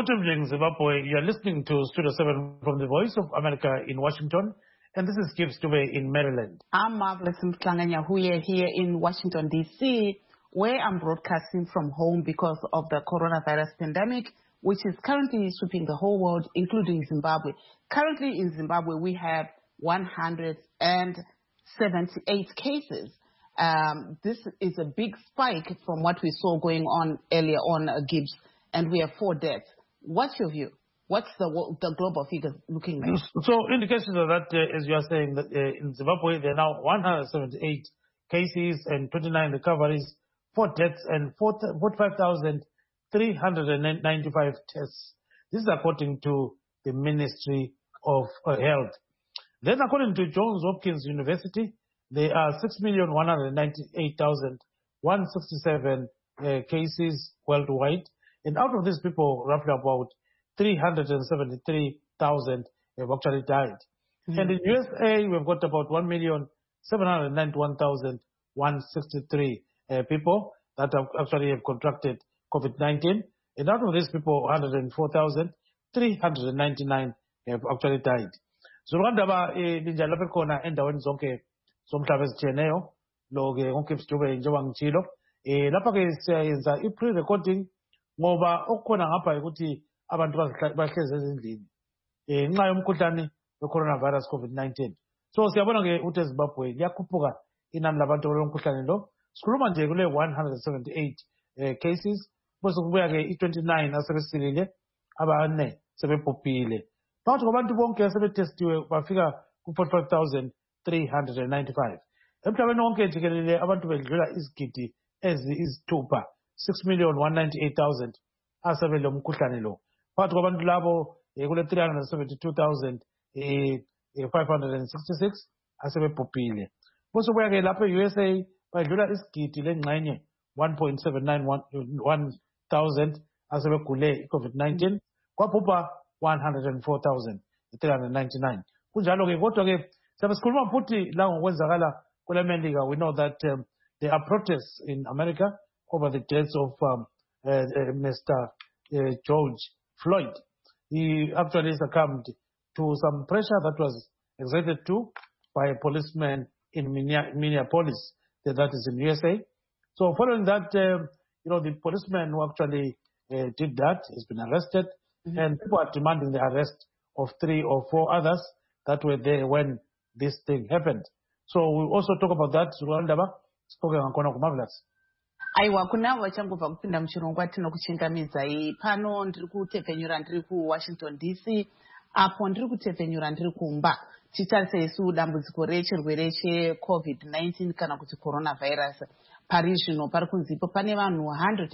Good evening, Zimbabwe. You are listening to Studio 7 from the Voice of America in Washington, and this is Gibbs Dube in Maryland. I'm Marvelous Mklanganyahuye here in Washington, D.C., where I'm broadcasting from home because of the coronavirus pandemic, which is currently sweeping the whole world, including Zimbabwe. Currently in Zimbabwe, we have 178 cases. This is a big spike from what we saw going on earlier on, Gibbs, and we have 4 deaths. What's your view? What's the global figure looking like? So indications of that, as you are saying, that in Zimbabwe, there are now 178 cases and 29 recoveries, 4 deaths and 45,395 tests. This is according to the Ministry of Health. Then according to Johns Hopkins University, there are 6,198,167 cases worldwide. And out of these people, roughly about 373,000 have actually died. Mm-hmm. And in USA, we've got about 1,791,163 people that actually have contracted COVID-19. And out of these people, 104,399 have actually died. So Rwanda linjalo bekhona endaweni zonke zomhlaba ezitshiyeneyo lo ke wonke Gibbs njengoba ngitshilo lapha ke siyenza i-pre-recording ngoba okukhona ngapha ukuthi abantu bahlezi ezindlini ngenxa yomkhuhlane we-coronavirus COVID-19. So siyabona ke ukuthi eZimbabwe liyakhuphuka inani labantu balomkhuhlane lo. Sikhuluma nje kule 178 cases bese kubuya ke i-29 asebesilile, abane sebebhubhile. Phakathi kwabantu bonke asebetestiwe bafika ku-45,395. Emhlabeni wonke jikelele abantu bedlula izigidi eziyisithupha 6,198,000 asebele umkhuhlane lo. Phakathi kwabantu labo kule 372,566 asebebhubhile. Bese kubuya ke lapha e-USA badlula isigidi lengxenye 1,791,000 asebegule i-COVID-19 kwabhubha 104,399. Kunjalo ke kodwa ke siyabe sikhuluma futhi la ngokwenzakala kule Melika. We know that there are protests in America over the deaths of Mr. George Floyd. He actually succumbed to some pressure that was exerted to by a policeman in Minneapolis, that is in USA. So following that, the policeman who actually did that has been arrested. Mm-hmm. And people are demanding the arrest of 3 or 4 others that were there when this thing happened. So we also talk about that. Spoken on Marvelous. Aiwa kuna vachangobva kupinda muchirongwa tinokuchingamidzai pano ndiri kutepfenyura ndiri kuWashington DC apo ndiri kutepfenyura ndiri kumba titarisa isu dambudziko rechirwere cheCovid-19 kana kuti coronavirus. Pari zvino pari kunzipo pane vanhu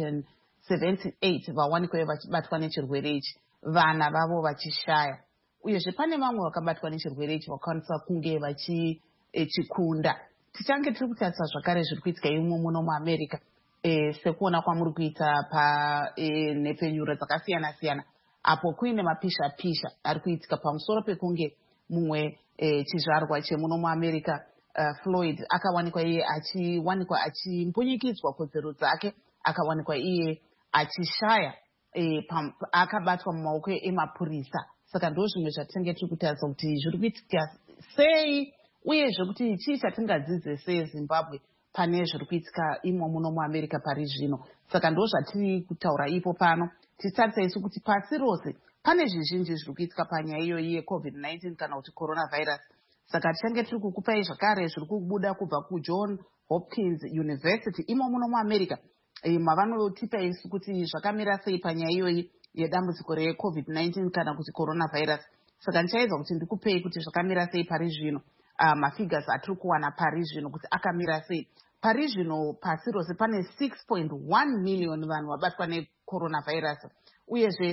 178 vawanikwa vachibatwa nechirwere ichi, vana vavo vachishaya, uyezve pane vamwe vakabatwa nechirwere ichi vakwanisa kunge vachikunda. Tichange tiri kutarisa zvakare zviri kuitika imwe muno muAmerica, sekuona kwamuri kuita panhepfenyuro dzakasiyana siyana apo kuine mapisha ari kuitika pamusoro pekunge mumwe chizvarwa chemuno muAmerica Floyd akawanikwa iye achiwanikwa achimbunyikidzwa kodzero dzake, akawanikwa iye achishaya akabatwa mumaoko emapurisa. Saka ndo zvimwe zvatinenge tiri kutarisa kuti zviri kuitika sei uyezve kuti chii chatingadzidze seZimbabwe pane zviri kuitika imwe muno muAmerica pari zvino. Saka ndo zvatiri kutaura ipo pano. Titarisa isu kuti pasi rose pane zvizhinji zviri kuitika panyaya iyoyi yeCovid-19 kana kuti coronavirus. Saka tichange tiri kukupai zvakare zviri kubuda kubva kuJohns Hopkins University imwe muno muAmerica mavanotipa isu kuti zvakamira sei panyaya iyoyi yedambudziko reCovid-19 kana kuti coronavirus. Saka ndichaedza kuti ndikupei kuti zvakamira sei pari zvino, mafigures atiri kuwana pari zvino kuti akamira sei. Pari zvino pasi rose pane 6.1 million vanhu vabatwa necoronavirus, uyezve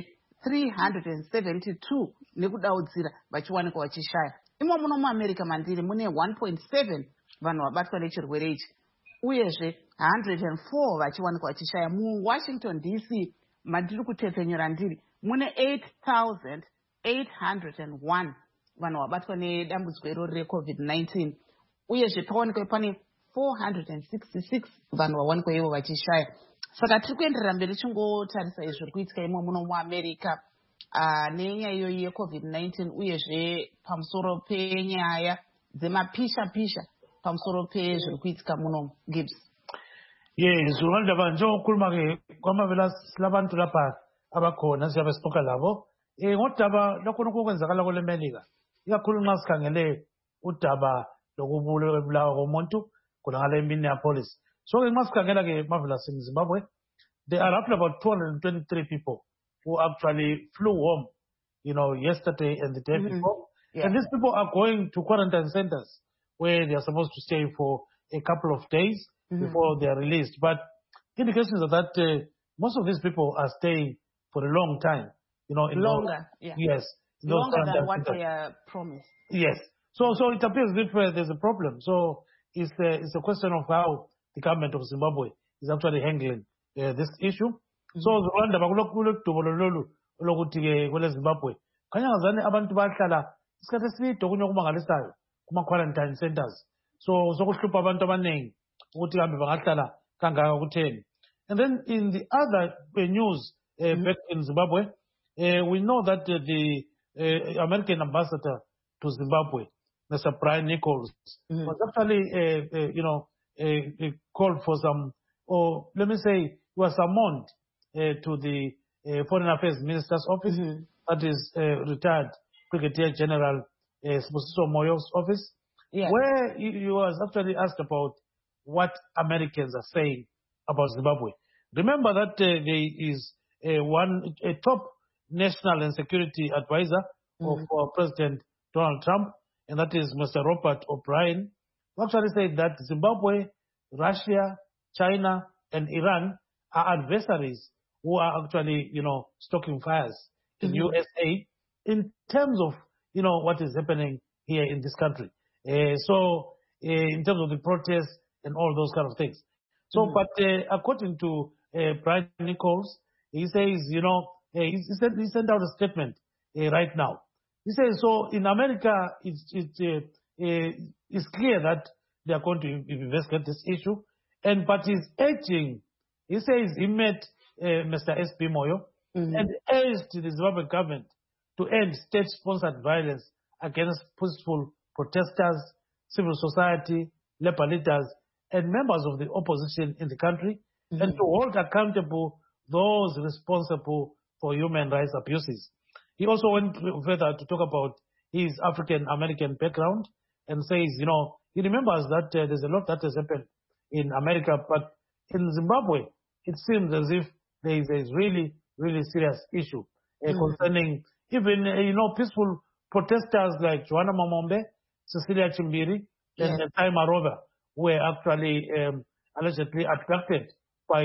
372 nekudaudzira vachiwanikwa vachishaya. Imo muno muAmerica mandiri mune 1.7 vanhu vabatwa nechirwere ichi, uyezve 104 vachiwanikwa vachishaya. MuWashington DC mandiri kutepfenyura ndiri mune 8,801 vanhu vabatwa nedambudziko iroro reCovid-19, uyezve pawanikwa pane 466 vanhu vawanikwa ivo vachishaya. saka tiri kuenderera mberi tingotarisa izviri kuitika imo muno muamerica nenyaya iyoyi yeCovid-19 uyezve pamusoro penyaya dzemapisha pamusoro pezviri kuitika muno Gibbs. Zvinoda njengokukhuluma ke kwamavela silabantu lapha abakhona siyabe sixoxa labo ngodaba lokho okwenzakala kule Melika ikakhulu nxa sikhangele udaba lokubulawa komuntu khonangale eMinneapolis. So ke nxa sikhangela ke mavela Zimbabwe, there are roughly about 223 people who actually flew home, yesterday and the day before. And these people are going to quarantine centers where they are supposed to stay for a couple of days before they are released. But indications are that most of these people are staying for a long time. Longer. Yes. Longer than what they are promised. Yes. So it appears as if there's a problem. So it's a question of how the government of Zimbabwe is actually handling this issue. So Rwanda bakulokulo lolu lokuthi ke kwele Zimbabwe khanyangazane abantu bahlala isikhathi eside okunye okumangalisayo kuma quarantine centers. So sokuhlupha abantu abaningi ukuthi kambe bangahlala kangaka kutheni. And then in the other news back in Zimbabwe, we know that the American ambassador to Zimbabwe, Mr. Brian Nichols, was actually called for some, or let me say, was summoned to the Foreign Affairs Minister's office, that is retired Brigadier General Sibusiso Moyo's office, where he was actually asked about what Americans are saying about Zimbabwe. Remember that there is a top national and security advisor of President Donald Trump, and that is Mr. Robert O'Brien, who actually said that Zimbabwe, Russia, China, and Iran are adversaries who are actually, stoking fires in USA in terms of, what is happening here in this country. So in terms of the protests and all those kind of things. So, but according to Brian Nichols, he says, he sent out a statement right now. He says, so in America, it's clear that they are going to investigate this issue. But he's urging, he says he met Mr. S.P. Moyo and urged the Zimbabwe government to end state-sponsored violence against peaceful protesters, civil society, labor leaders, and members of the opposition in the country, and to hold accountable those responsible for human rights abuses. He also went further to talk about his African-American background and says, he remembers that there's a lot that has happened in America, but in Zimbabwe, it seems as if there is a really, really serious issue concerning even, peaceful protesters like Joanna Mamombe, Cecilia Chimbiri, and Tai Marova were actually allegedly abducted by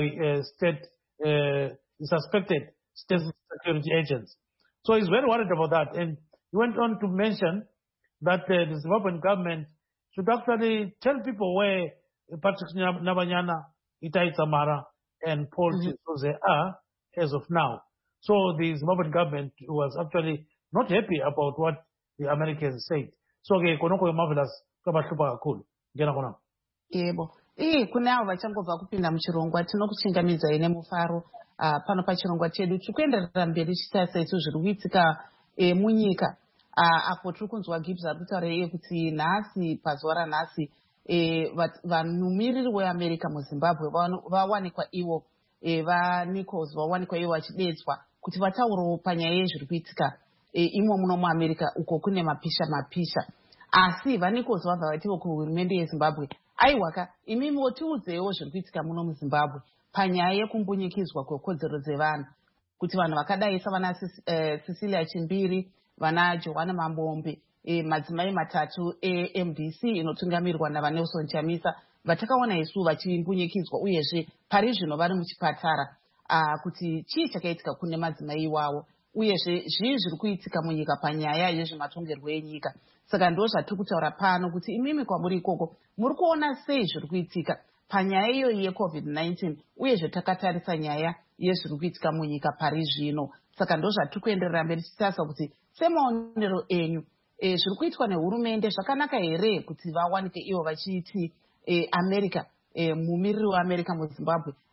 suspected state security agents. So he's very worried about that. And he went on to mention that the Zimbabwean government should actually tell people where Patrick Nabanyana, Itai Samara, and Paul Chizuze are as of now. So the Zimbabwean government was actually not happy about what the Americans said. So konoko marvelous kabahlupa kakhulu. Ngena kona. Yebo. Kune avo vachangobva kupinda muchirongwa tinokuchingamidza ine mufaro pano pachirongwa chedu tiri kuenderera mberi tichitarisa isu zviri kuitika munyika apo tiri kunzwa Gibbs ari kutaura kuti nhasi pazuva ranhasi vanumiriri weAmerica muZimbabwe vawanikwa ivo vaNichols vawanikwa ivo vachidedzwa kuti vataurawo panyaya yezviri kuitika imo muno muAmerica uko kune mapisha asi vaNichols vabva vatiwo kuhurumende yeZimbabwe aiwaka imimi tiudzewo zviri kuitika muno muZimbabwe panyaya yekumbunyikidzwa kwekodzero dzevanhu kuti vanhu vakadai savana Cecilia Chimbiri, vana Joanna Mambombe, madzimai matatu MDC inotungamirwa naVanelson Chamisa vatakaona isu vachimbunyikidzwa uyezve pari zvino vari muchipatara kuti chii chakaitika kune madzimai iwawo uyezve zvii zviri kuitika munyika panyaya yezvematongerwo enyika. Saka ndo zvatiri kutaura pano kuti imimi kwamuri ikoko muri kuona sei zviri kuitika panyaya iyoyi yeCovid-19 uyezve takatarisa nyaya yezviri kuitika munyika pari zvino. Saka ndo zvatiri kuenderera mberi tichitarisa kuti semaonero enyu zviri kuitwa nehurumende zvakanaka here kuti vawanike ivo vachiti America mumiriri weAmerica muZimbabwe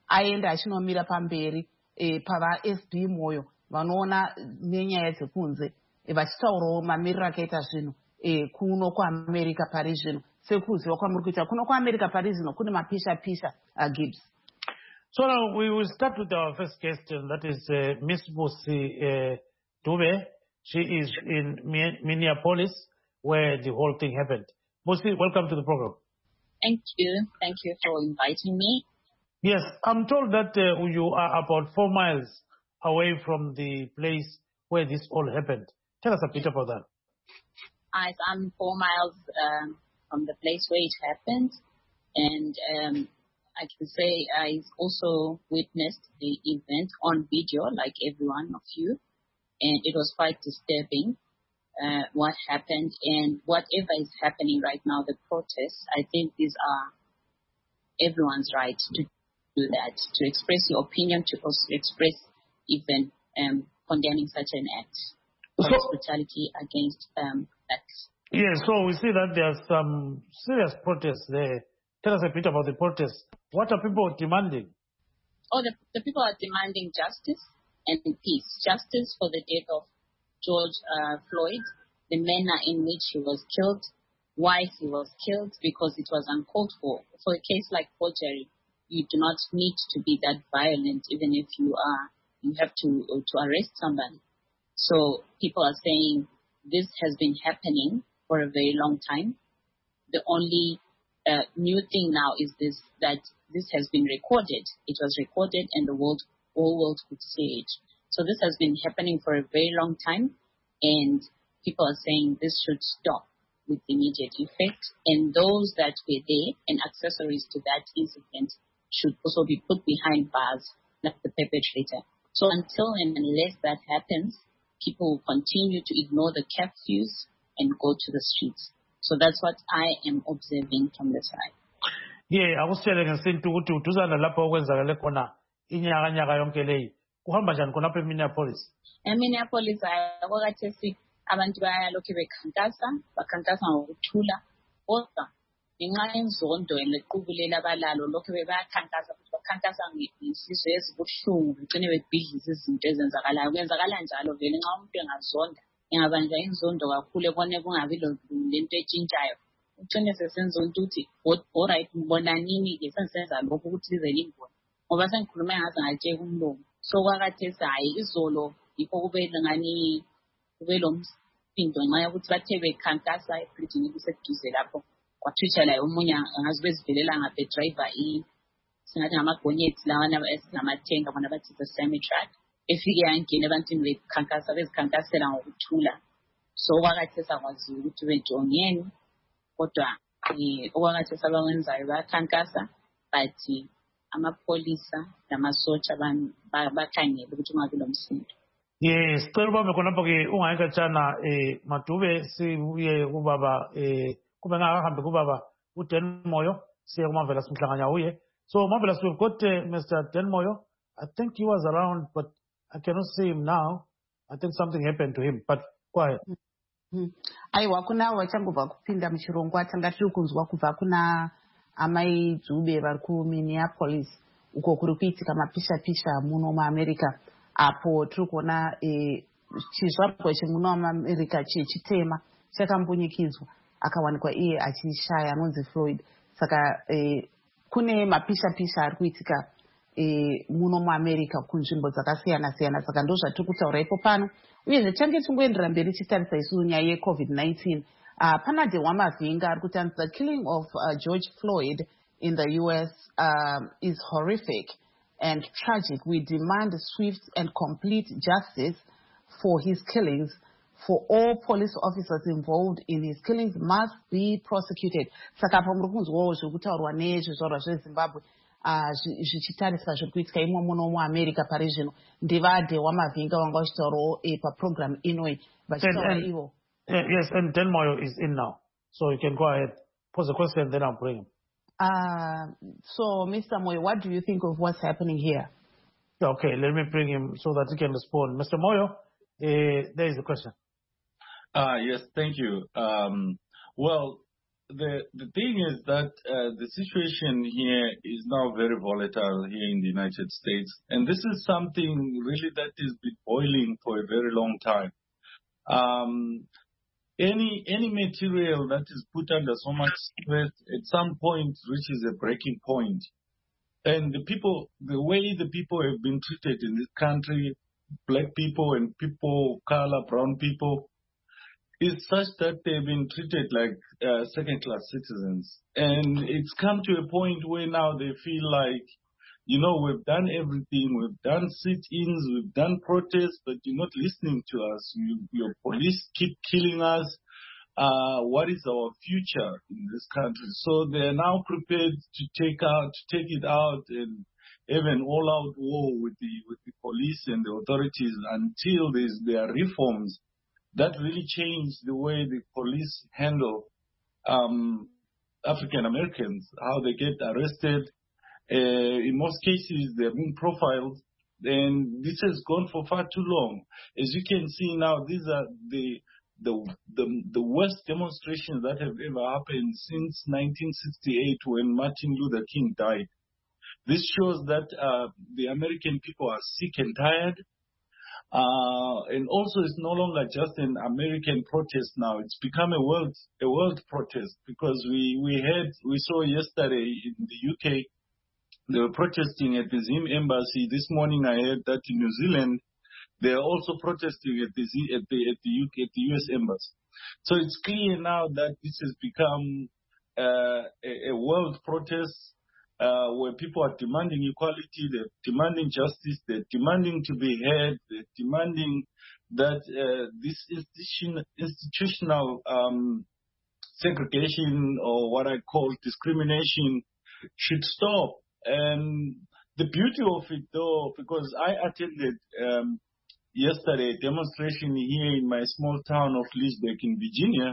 aende achinomira pamberi pava-SB Moyo vanoona nenyaya dzekunze vachitaurawo mamiriro akaita zvinhu kuno kuamerica pari zvino. Sekuziva kwamuri kuita kuno kuamerica pari zvino kune mapisha-pisha Gibbs. So now we will start with our first guest, and that is Miss Busi Dube. She is in Minneapolis, where the whole thing happened. Busi, welcome to the program. Thank you. Thank you for inviting me. Yes, I'm told that you are about 4 miles away from the place where this all happened. Tell us a bit about that. I'm 4 miles from the place where it happened, and I can say I also witnessed the event on video, like every one of you, and it was quite disturbing what happened. And whatever is happening right now, the protests, I think these are everyone's right to do that, to express your opinion, to also express even condemning such an act, police brutality against blacks. Yes, so we see that there are some serious protests there. Tell us a bit about the protests. What are people demanding? Oh, the people are demanding justice and peace. Justice for the death of George Floyd, the manner in which he was killed, why he was killed, because it was uncalled for. For a case like forgery, you do not need to be that violent, even if you have to arrest somebody. So people are saying this has been happening for a very long time. The only new thing now is that this has been recorded. It was recorded, and the whole world could see it. So this has been happening for a very long time, and people are saying this should stop with immediate effect. And those that were there and accessories to that incident should also be put behind bars, like the perpetrator. So until and unless that happens, people will continue to ignore the curfews and go to the streets. So that's what I am observing from the side. Yeah, I was telling ukuthi uduzana lapho okwenzakale khona inyaka yonke leyi kuhamba njani khona lapha eMinneapolis? EMinneapolis akwakathesi abantu bayalokhu bakhankasa ngokuthula, kodwa ngenxa yenzondo lequbulela abalalo lokhu bayakhankasa futhi bakhankasa ngesizwe ezibuhlungu begcine bebhidliza izinto ezenzakalayo. Kwenzakala njalo vele nxa umuntu engazonda engabanjwa inzondo kakhulu ebone kungabi lento etshintshayo, ugcine sesenza ukuthi alright ngibonanini-ke sengisenza lokhu ukuthi lize lingibone ngoba sengikhulume ngaze ngatsheka umlomo. So kwakathesi hayi izolo yikho kube ngani kube lo msindo ngenxa yokuthi bathe bekhankasa ebridgini eliseduze lapho kwathwitha la omunye angazi bezivelela ngapha driver singathi ngamagonyeti lawana esingamathenga bona bathi the semi truck efike yangena ebantwini bezikhankasela ngokuthula. So okwakathesi akwaziyo ukuthi bejongeni, kodwa okwakathesi abakwenzayo bayakhankasa, but amapolisa namasotsha bakhangele ukuthi ungabi lomsindo. Yes, sicela ubambe khonapho-ke ungayikatshana Madube sibuye kubaba kube ngakahambe kubaba uDan Moyo siye kuMavela simhlanganya uye. So Mavela, we've got Mr. Dan Moyo. I think he was around, but I cannot see him now. I think something happened to him, but go ahead. Aiwa kuna vachangobva kupinda muchirongwa tanga tiri kunzwa kubva kuna amai Dzube vari kuMinneapolis uko kuri kuitika mapisha-pisha muno muAmerica, apo tiri kuona chizvarwa chemuno muAmerica chitema chakambunyikidzwa akawanikwa iye achishaya anonzi Floyd. Saka kune mapisha-pisha ari kuitika muno muAmerica kunzvimbo dzakasiyana-siyana. Saka ndo zvatiri kutaura ipo pano, uyezve tange tingoendera mberi tichitarisa isu nyaya yeCovid-19. Pana Dewamavhinga ari kuti the killing of George Floyd in the US is horrific and tragic. We demand swift and complete justice for his killings. For all police officers involved in his killings must be prosecuted. Saka pa muri kunzwawo zvekutaurwa nezvizvarwa zveZimbabwe zvichitariswa zviri kuitika imo muno muAmerica pari zvino. NdevaDewamavhinga vanga vachitaurawo paprogram inoi vachitaura ivo. Yes, and Dan Moyo is in now, so you can go ahead, pose a question, then I'll bring him. So, Mr. Moyo, what do you think of what's happening here? Okay, let me bring him so that he can respond. Mr. Moyo, there is a question. Yes, thank you. Well, the thing is that the situation here is now very volatile here in the United States, and this is something really that has been boiling for a very long time. Any material that is put under so much stress at some point reaches a breaking point. And the way the people have been treated in this country, black people and people of color, brown people, is such that they've been treated like second-class citizens. And it's come to a point where now they feel like, we've done everything. We've done sit-ins, we've done protests, but you're not listening to us. Your police keep killing us. What is our future in this country? So they're now prepared to take it out and have an all-out war with the police and the authorities until there are reforms that really change the way the police handle African Americans, how they get arrested. In most cases, they're being profiled, and this has gone for far too long. As you can see now, these are the worst demonstrations that have ever happened since 1968 when Martin Luther King died. This shows that the American people are sick and tired. And also it's no longer just an American protest now. It's become a world protest, because we saw yesterday in the UK, they were protesting at the Zim embassy. This morning I heard that in New Zealand they are also protesting at the US embassy. So it's clear now that this has become a world protest where people are demanding equality, they're demanding justice, they're demanding to be heard, they're demanding that this institutional segregation, or what I call discrimination, should stop. And the beauty of it, though, because I attended yesterday a demonstration here in my small town of Leesburg in Virginia,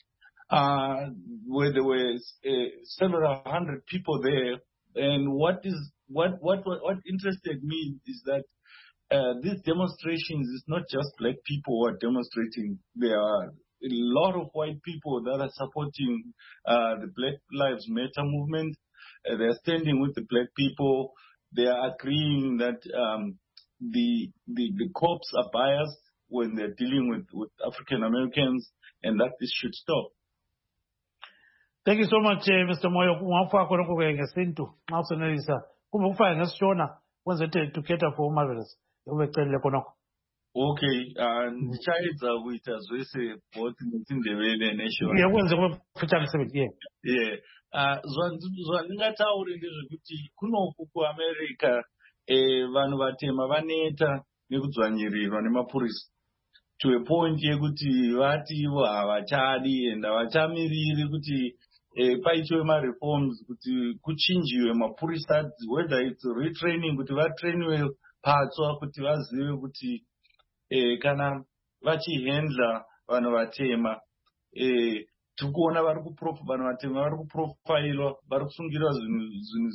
where there were several hundred people there. And what interested me is that these demonstrations is not just black people who are demonstrating. There are a lot of white people that are supporting the Black Lives Matter movement. They're standing with the black people. They are agreeing that the cops are biased when they're dealing with African Americans, and that this should stop. Thank you so much, Mr. Moyo. Ngafaka lokho ngesintu ngawusonelisa kumbe kufana nesishona wenze to cater for marvelous ubecelile khonokho. Okay, ndichayedza kuita zvese both netsindebele neshona. Yeah, wenze kufitana seven. Yeah. Zvandingataure ndezvekuti kunoku kuAmerica vanhu vatema vaneta nekudzvanyirirwa nemapurisa to a point yekuti vati ivo havachadi and havachamiriri kuti paitwe ma-reforms kuti kuchinjiwe mapurisa, whether it's retraining, kuti vatrainiwe patswa kuti vazive kuti kana vachihandla vanhu vatema. Tikuona vanhu vatema vari kuprofilwa, vari kusungirwa zvinhu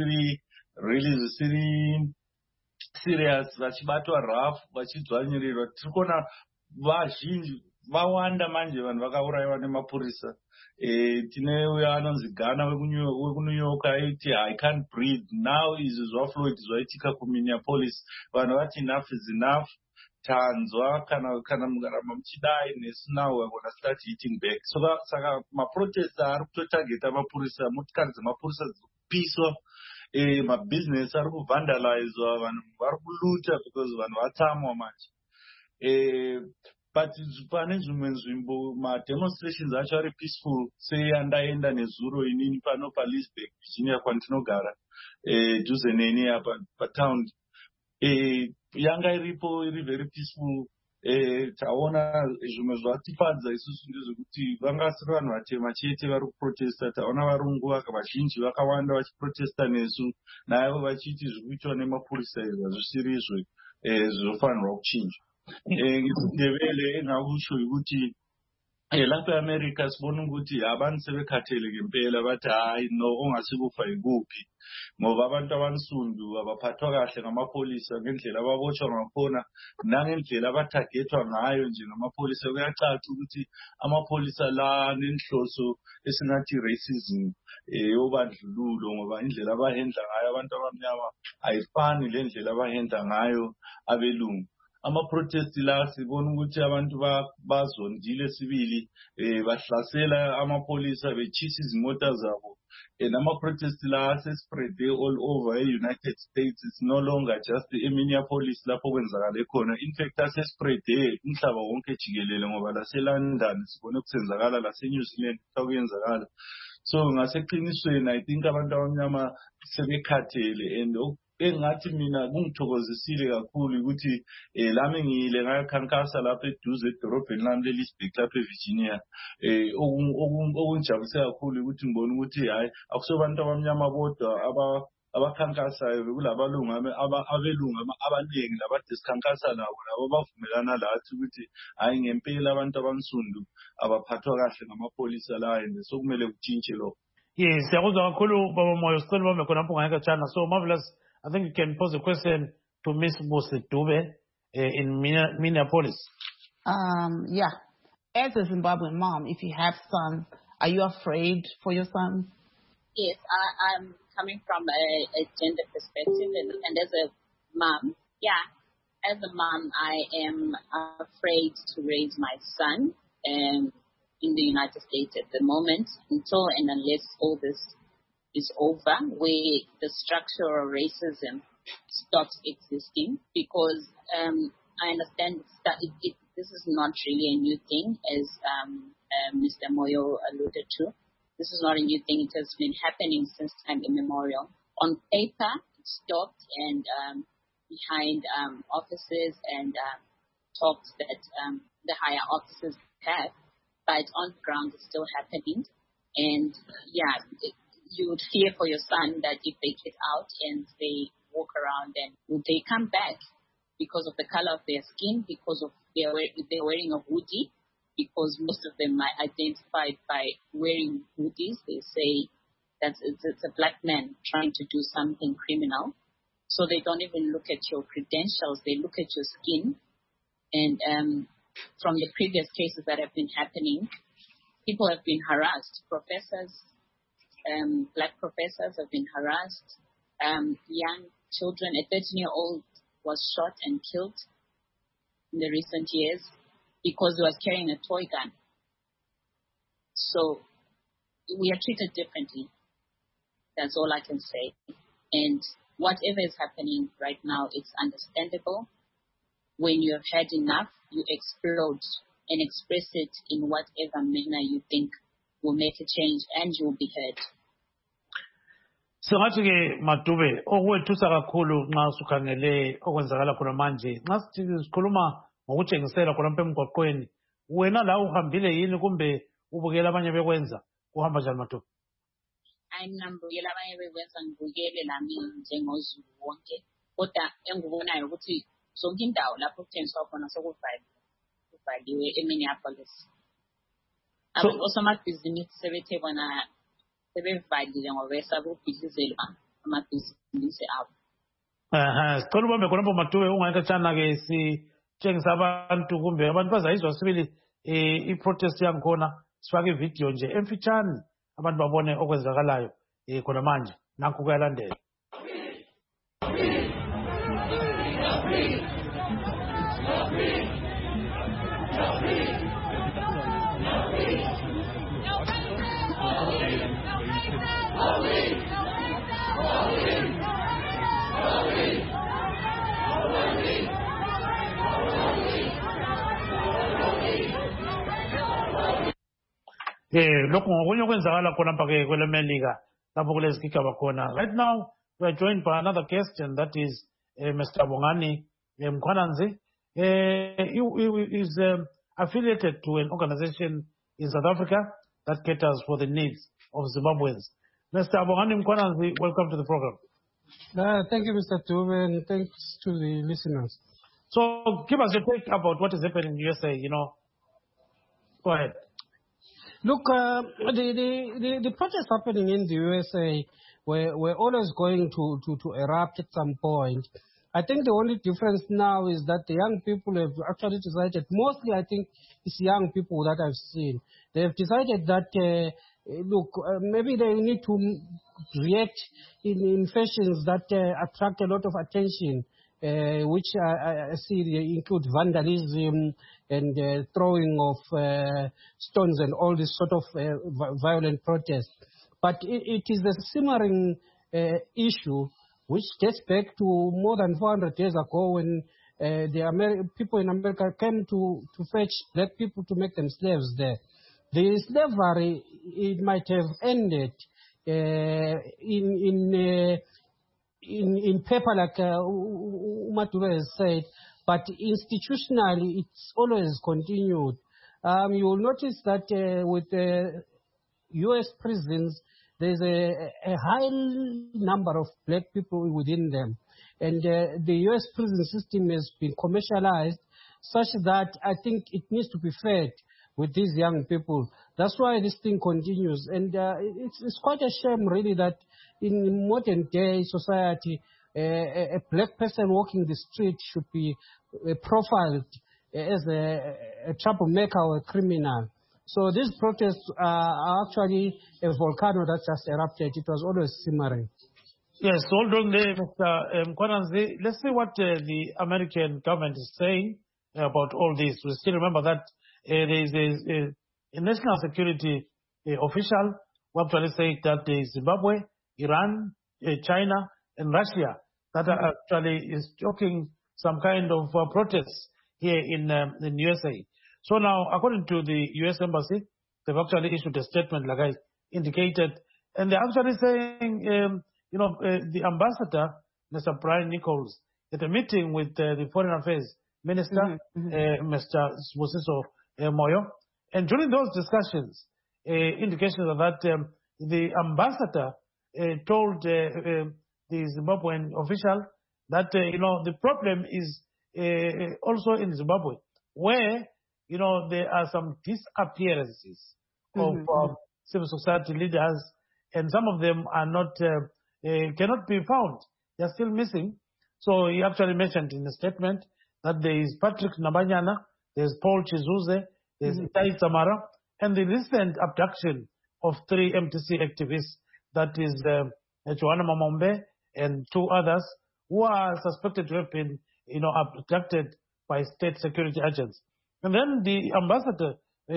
zvisiri serious, vachibatwa rough, vachidzvanyirirwa. Tirikuona vazhinji vawanda manje vanhu vakaurayiwa nemapurisa. Tine uyo anonzi Ghana wekuNew York aiti I can't breathe. Now izvi zvaFloyd zvaitika kuMinneapolis, vanhu vati enough is enough. Tanzwa kana mukaramba muchidai nesu now we're going to start hitting back. So saka maprotest ari kutotageta mapurisa, motikari dzemapurisa dzikupiswa, mabusiness ari kuvandalizwa, vanhu vari kuluta because vanhu vatamwa manje. But pane zvimwe nzvimbo ma-demonstrations acho ari peaceful, seyandaenda nezuro inini pano paLeesburg, Virginia kwandinogara, dhuze neni apa patown. Yanga iri very peaceful. Taona zvimwe zvatifadza isusu ndezvekuti vangasiri vanhu vatema chete vari kuprotesta. Taona varungu vazhinji vakawanda vachiprotesta nesu, naivo vachiti zviri kuitwa nemapurisa izvi hazvisirizve zvinofanirwa kuchinjwa. Ndebele ngakusho yekuti lapha eAmerica sibona ukuthi abantu sebekhathele ngempela bathi hayi no ongasikufa ikuphi ngoba abantu abansundu abaphathwa kahle ngamapholisa ngendlela ababotshwa ngakhona nangendlela abathagethwa ngayo nje ngamapholisa kuyacaca ukuthi amapholisa la nenhloso esingathi racism yobandlululo ngoba indlela abahendla ngayo abantu abamnyama ayifani lendlela abahendla ngayo abelungu. Ama-protest la sibona ukuthi abantu bazondile sibili bahlasela amapholisa betshisa izimota zabo nama-protest la sespread all over e-United States. It's no longer just eMinneapolis lapho kwenzakala khona. In fact asespread umhlaba wonke jikelele ngoba laseLondon sibone kusenzakala laseNew Zealand kuyenzakala. So ngaseqinisweni I think abantu abamnyama sebekhathele and engathi mina kungithokozisile kakhulu ukuthi lami ngile ngakhankasa lapha eduze edorobheni lami leLeesburg lapha eVirginia okungijabulise kakhulu ukuthi ngibone ukuthi hayi akusobantu abamnyama bodwa abakhankasayo kulabalungu abelungu abaningi labade sikhankasa nabo abavumelana lathi ukuthi hayi ngempela abantu abansundu abaphathwa kahle ngamapholisa la and sokumele kutshintshe lokho. Yes, siyakuzwa kakhulu Baba Moyo, sicela ubambe khona lapho ngayekachana. So Marvelous, I think you can pose a question to Miss Dube in Minneapolis. Yeah. As a Zimbabwean mom, if you have sons, are you afraid for your sons? Yes, I'm coming from a gender perspective, and as a mom, as a mom, I am afraid to raise my son in the United States at the moment, until and unless all this is over, where the structure of racism stops existing, because I understand that this is not really a new thing, as Mr. Moyo alluded to. This is not a new thing. It has been happening since time immemorial. On paper, it stopped, and behind offices and talks that the higher officers have, but on the ground it's still happening. And you would fear for your son that if they get out and they walk around, then will they come back because of the color of their skin, because of they're wearing a hoodie, because most of them are identified by wearing hoodies. They say that it's a black man trying to do something criminal. So they don't even look at your credentials, they look at your skin. And from the previous cases that have been happening, people have been harassed. Professors, black professors have been harassed. Young children, a 13-year-old was shot and killed in the recent years because he was carrying a toy gun. So we are treated differently. That's all I can say. And whatever is happening right now, it's understandable. When you have had enough, you explode and express it in whatever manner you think will make a change, and you will be heard. Singathi ke Madube okwethusa kakhulu nxa usukhangele okwenzakala khona manje nxa sikhuluma ngokutshengisela khona emgwaqweni wena la uhambile yini kumbe ubukela abanye bekwenza uhamba njani Madube? Ngibukela abanye bekwenza, ngibukele lami njengozulu wonke, kodwa engikubonayo ukuthi zonke indawo lapho kuthengiswa khona sekuvaliwe eMinneapolis. Osomabhizinisi sebethe bona sebevalile ngoba besaba ukubhidizelwa amabhizinisi abo. Sicela ubambe khonapho Madube ungayekatshana ke sitshengisa abantu kumbe abantu bazayizwa sibili i-protest yangikhona, sifake ividiyo nje emfitshane abantu babone okwenzakalayo khona manje. Nakho kuyalandela. Lokho ngokunye okwenzakala khona lapha ke kwelemelika lapho kulezigigaba khona. Right now we are joined by another guest, and that is Mr. Bongani Mkhwananzi. He is affiliated to an organization in South Africa that caters for the needs of Zimbabweans. Mr. Bongani Mkhwananzi, welcome to the program. Thank you, Mr. Dube, and thanks to the listeners. So give us your take about what is happening in USA, Go ahead. Look, the protests happening in the USA were always going to erupt at some point. I think the only difference now is that the young people have actually decided, mostly I think it's young people that I've seen, they have decided that, maybe they need to react in fashions that attract a lot of attention, which I see they include vandalism and throwing of stones and all this sort of violent protest. But it is a simmering issue which dates back to more than 400 years ago when people in America came to fetch black people to make them slaves there. The slavery, it might have ended in paper, like Umatube has said, but institutionally it's always continued. You will notice that with the U.S. prisons, there's a high number of black people within them. And the U.S. prison system has been commercialized such that I think it needs to be fed with these young people. That's why this thing continues. And it's quite a shame, really, that in modern day society, a black person walking the street should be profiled as a troublemaker or a criminal. So these protests are actually a volcano that just erupted. It was always simmering. Yes, hold on there, Mr. Kwananzi. Let's see what the American government is saying about all this. We still remember that there is a national security official who actually said that there is Zimbabwe, Iran, China, and Russia that are actually is joking some kind of protests here in USA. So now, according to the U.S. Embassy, they've actually issued a statement, like I indicated, and they're actually saying, the ambassador, Mr. Brian Nichols, at a meeting with the Foreign Affairs Minister, Mr. Sibusiso Moyo, and during those discussions, indications of that the ambassador told the Zimbabwean official that the problem is also in Zimbabwe, where there are some disappearances of civil society leaders, and some of them are not cannot be found. They are still missing. So he actually mentioned in the statement that there is Patrick Nabanyana, there's Paul Chizuze, there's Itai Tamara, and the recent abduction of 3 MTC activists, that is Joanna Mamombe and 2 others, who are suspected to have been abducted by state security agents. And then the ambassador,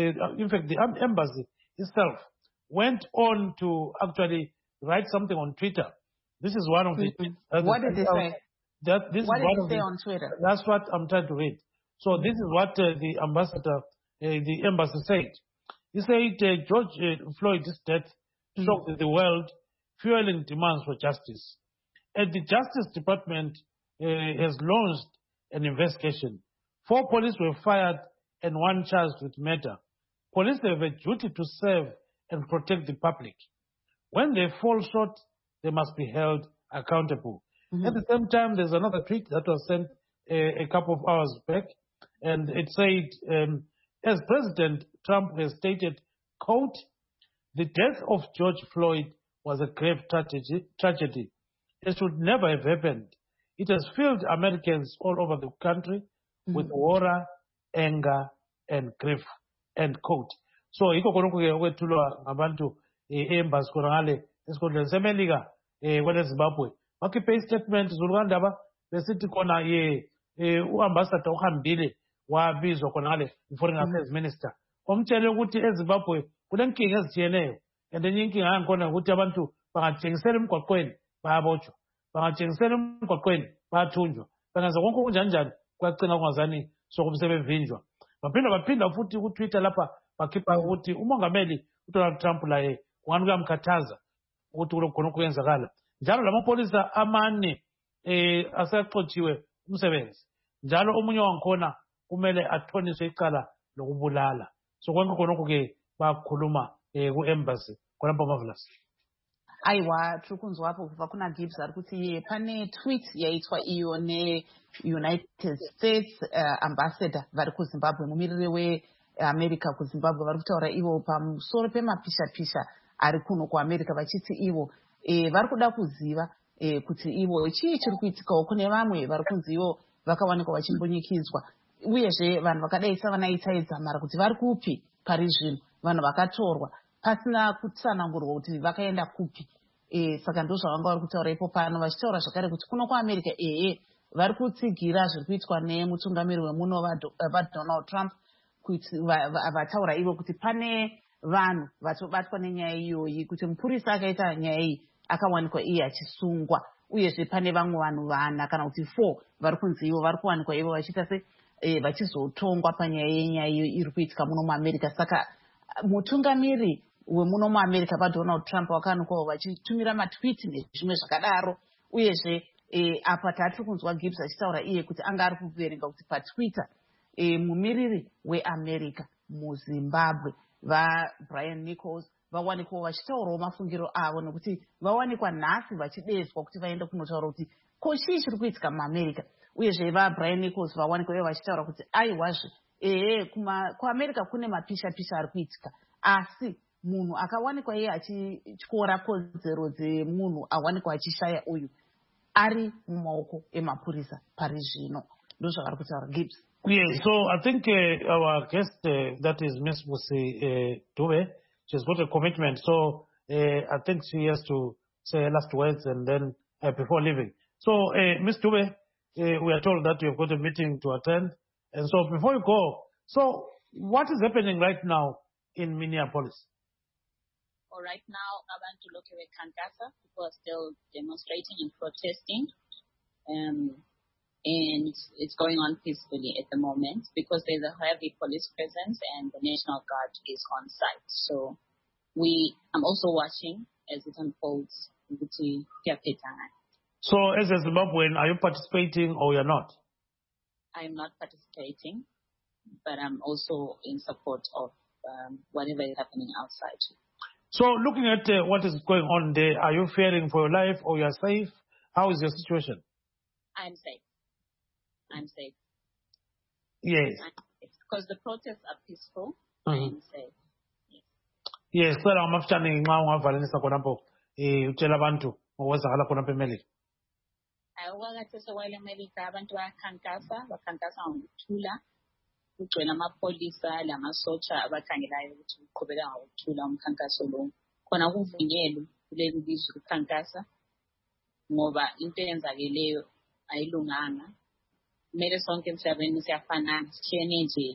in fact, the embassy itself, went on to actually write something on Twitter. This is one of the... what did they say? What did they say on Twitter? That's what I'm trying to read. So this is what the ambassador, the embassy said. He said, George Floyd's death shocked the world, fueling demands for justice. And the Justice Department has launched an investigation. 4 police were fired and 1 charged with murder. Police have a duty to serve and protect the public. When they fall short, they must be held accountable. At the same time, there's another tweet that was sent a couple of hours back, and it said, as President Trump has stated, quote, "The death of George Floyd was a grave tragedy. It should never have happened. It has filled Americans all over the country with horror, anger, and grief," end quote. So, iko konokuke okwethulwa ngabantu embassy khonangale esikhundleni semelika kwele Zimbabwe. Bakhiphe istatement zulukandaba besithi khona uambassador uhambile wabizwa khonangale i-Foreign Affairs Minister. Omtshele ukuthi eZimbabwe kulenkinga ezithiyeneyo, and enye inkinga yangikhona ukuthi abantu bangatshengisela emgwaqweni bayabotshwa, bangatshengisela emgwaqweni bayathunjwa, bangenza konke okunjani kuyagcina kungazani sokuba sebevinjwa. Baphinda futhi ku-Twitter lapha bakhipha ukuthi umongameli uDonald Trump laye kungani kuyamkhathaza ukuthi kulokhu khona kuyenzakala. Njalo lamapolisa amane aseyaxotshiwe umsebenzi. Njalo omunye wangikhona kumele athoniswe icala lokubulala. So konke khonokho-ke bakhuluma ku-embassy khonapha Marvelous. Aiwa, tiri kunzwapo kubva kuna Gibbs ari kuti pane tweet yaitwa iyo neUnited States ambassador vari kuZimbabwe, mumiriri America kuZimbabwe vari kutaura ivo pamusoro pemapisha-pisha ari kuno kuAmerica vachiti ivo vari kuda kuziva kuti ivo chii chiri kuitikawo kune vamwe vari kunzi ivo vakawanikwa vachimbunyikidzwa uyezve vanhu vakadai savana Itai Dzamara kuti vari kupi pari zvino vanhu vakatorwa pasina kutsanangurwa kuti vakaenda kupi. Saka ndo zvavanga vari kutaura ipo pano vachitaura zvakare kuti kuno kuAmerica vari kutsigira zviri kuitwa nemutungamiri wemuno vaDonald Trump kuti vataura ivo kuti pane vanhu vatobatwa nenyaya iyoyi kuti mupurisa akaita nyaya iyi akawanikwa iye achisungwa uyezve pane vamwe vanhu 4 kana kuti 4 vari kunzi ivo vari kuwanikwa ivo vachiita vachizotongwa panyaya yenyaya iyo iri kuitika muno muAmerica. Saka mutungamiri wemuno muAmerica vaDonald Trump wakawanikwawo vachitumira matwiti nezvimwe zvakadaro uyezve apa tatiri kunzwa Gibbs achitaura iye kuti anga ari kuverenga kuti paTwitter mumiriri weAmerica muZimbabwe vaBrian Nichols vawanikwawo vachitaurawo mafungiro avo nekuti vawanikwa nhasi vachidedzwa kuti vaende kunotaura kuti ko chii chiri kuitika muAmerica uyezve vaBrian Nichols vawanikwa ivo vachitaura kuti aiwazve kuAmerica kune mapisha-pisha ari kuitika asi munhu akawanikwa iye achityora kodzero dzemunhu awanikwa achishaya uyu ari mumaoko emapurisa pari zvino. Ndo zvavari kutaura Gibbs. Yes, so I think our guest, that is Ms. Musi Dube, she's got a commitment. So I think she has to say her last words and then before leaving. So Ms. Dube, we are told that you've got a meeting to attend. And so before you go, so what is happening right now in Minneapolis? Well, right now, abantu lokhu bekhankasa, people are still demonstrating and protesting. And it's going on peacefully at the moment because there's a heavy police presence and the National Guard is on site. So I'm also watching as it unfolds. So as a Zimbabwean, are you participating or you're not? I'm not participating, but I'm also in support of whatever is happening outside. So looking at what is going on there, are you fearing for your life or you're safe? How is your situation? I'm safe. I'm safe. Yes. Because the protests are peaceful. I'm safe. Yes. Sala amafutani nxa ungavalisa khonapho utshela abantu ngokwenzakala khonapho eMelika. Awakathese kwele eMelika abantu bakhankasa ngokuthula kugcwele amapholisa lamasotsha abakhangelayo ukuthi uqhubeka ngokuthula umkhankaso lo. Khona kuvunyelwe kuleli lizwe ukukhankasa ngoba into eyenzakeleyo ayilunganga. Kumele sonke emhlabeni siyafanana sishiyene nje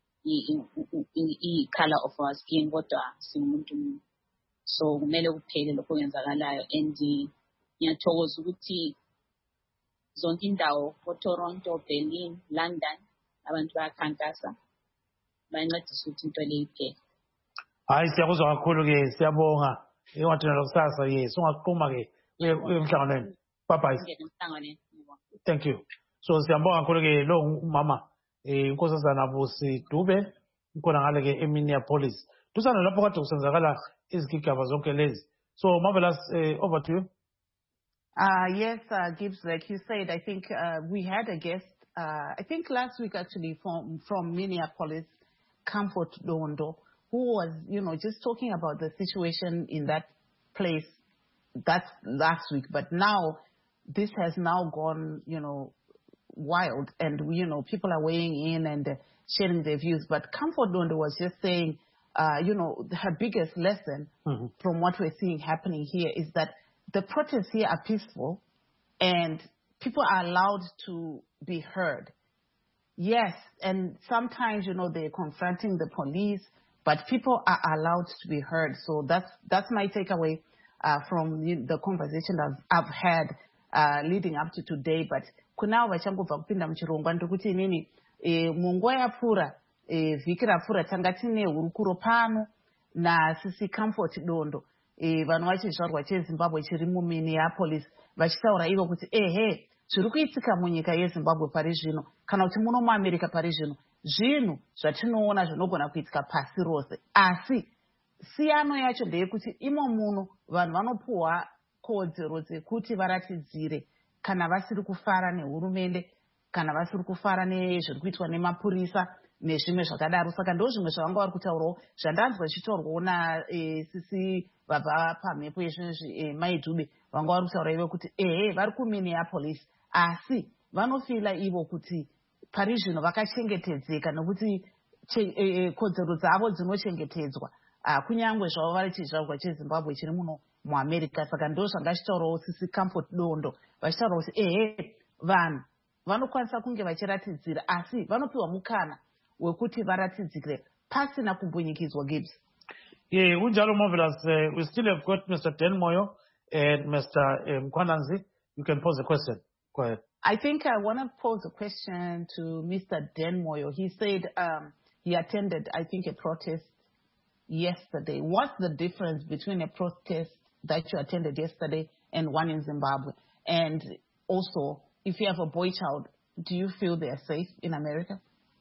i-color of our skin kodwa singumuntu. So kumele kuphele lokho okwenzakalayo and ngiyathokoza ukuthi zonke indawo Toronto, Berlin, London abantu bayakhankasa bayancedisa ukuthi into le iphele. Hayi siyakuzwa kakhulu ke siyabonga engathina lokusasa yes ungaqhuma ke emhlanganweni. Bye bye. Thank you. So siyabonga kakhulu ke lo umama inkosazana Musi Dube ikhona ngale ke eMinneapolis. Tusana lapho kade kusenzakala izigigaba zonke lezi. So Marvelous, over to you. Yes, Gibbs, like you said, I think we had a guest, I think last week actually from Minneapolis, Comfort Dondo, who was, just talking about the situation in that place. That's last week. But now, this has now gone, wild. And, people are weighing in and sharing their views. But Comfort Dondo was just saying, her biggest lesson from what we're seeing happening here is that the protests here are peaceful and people are allowed to be heard. Yes, and sometimes, they're confronting the police, but people are allowed to be heard. So that's my takeaway from the conversation I've had leading up to today. But kunao vachangobva kupinda muchirongwa ndikuti inini munguva yapfuura vhiki rapfuura tanga tine hurukuro pano naSisi Comfort Dondo vanhu vachizvarwa cheZimbabwe chiri muMinneapolis vachitaura ivo kuti zviri kuitika munyika yeZimbabwe pari zvino kana kuti muno muAmerica pari zvino zvinhu zvatinoona zvinogona kuitika pasi rose asi siyano yacho ndeyekuti imo muno vanhu vanopuhwa kodzero dzekuti varatidzire kana vasiri kufara nehurumende kana vasiri kufara nezviri kuitwa nemapurisa nezvimwe zvakadaro. Saka ndo zvimwe zvavanga vari kutaurawo zvandanzwa zvichitaurwawo nasisi vabva pamhepo yezvinezvi Maidube vanga vari kutaura ivo kuti vari kuMinneapolis asi vanofila ivo kuti pari zvino vakachengetedzeka nokuti kodzero dzavo dzinochengetedzwa kunyange zvavo vari chizvarwa cheZimbabwe chiri muno muAmerica. Saka ndo zvanga chitaurawo sisi Comfort Dondo vachitaura kuti vanhu vanokwanisa kunge vachiratidzira asi vanopiwa mukana wekuti varatidzire pasina kumbunyikidzwa. Gibbs. Yeah, unjalo marvelous. We still have got Mr. Dan Moyo and Mr. Mkhwananzi. You can pose a question. Go ahead. I think I want to pose a question to Mr. Dan Moyo. He said he attended, I think, a protest yesterday. What's the difference between a protest that you attended yesterday and one in Zimbabwe? And also, if you have a boy child, do you feel they are safe in America?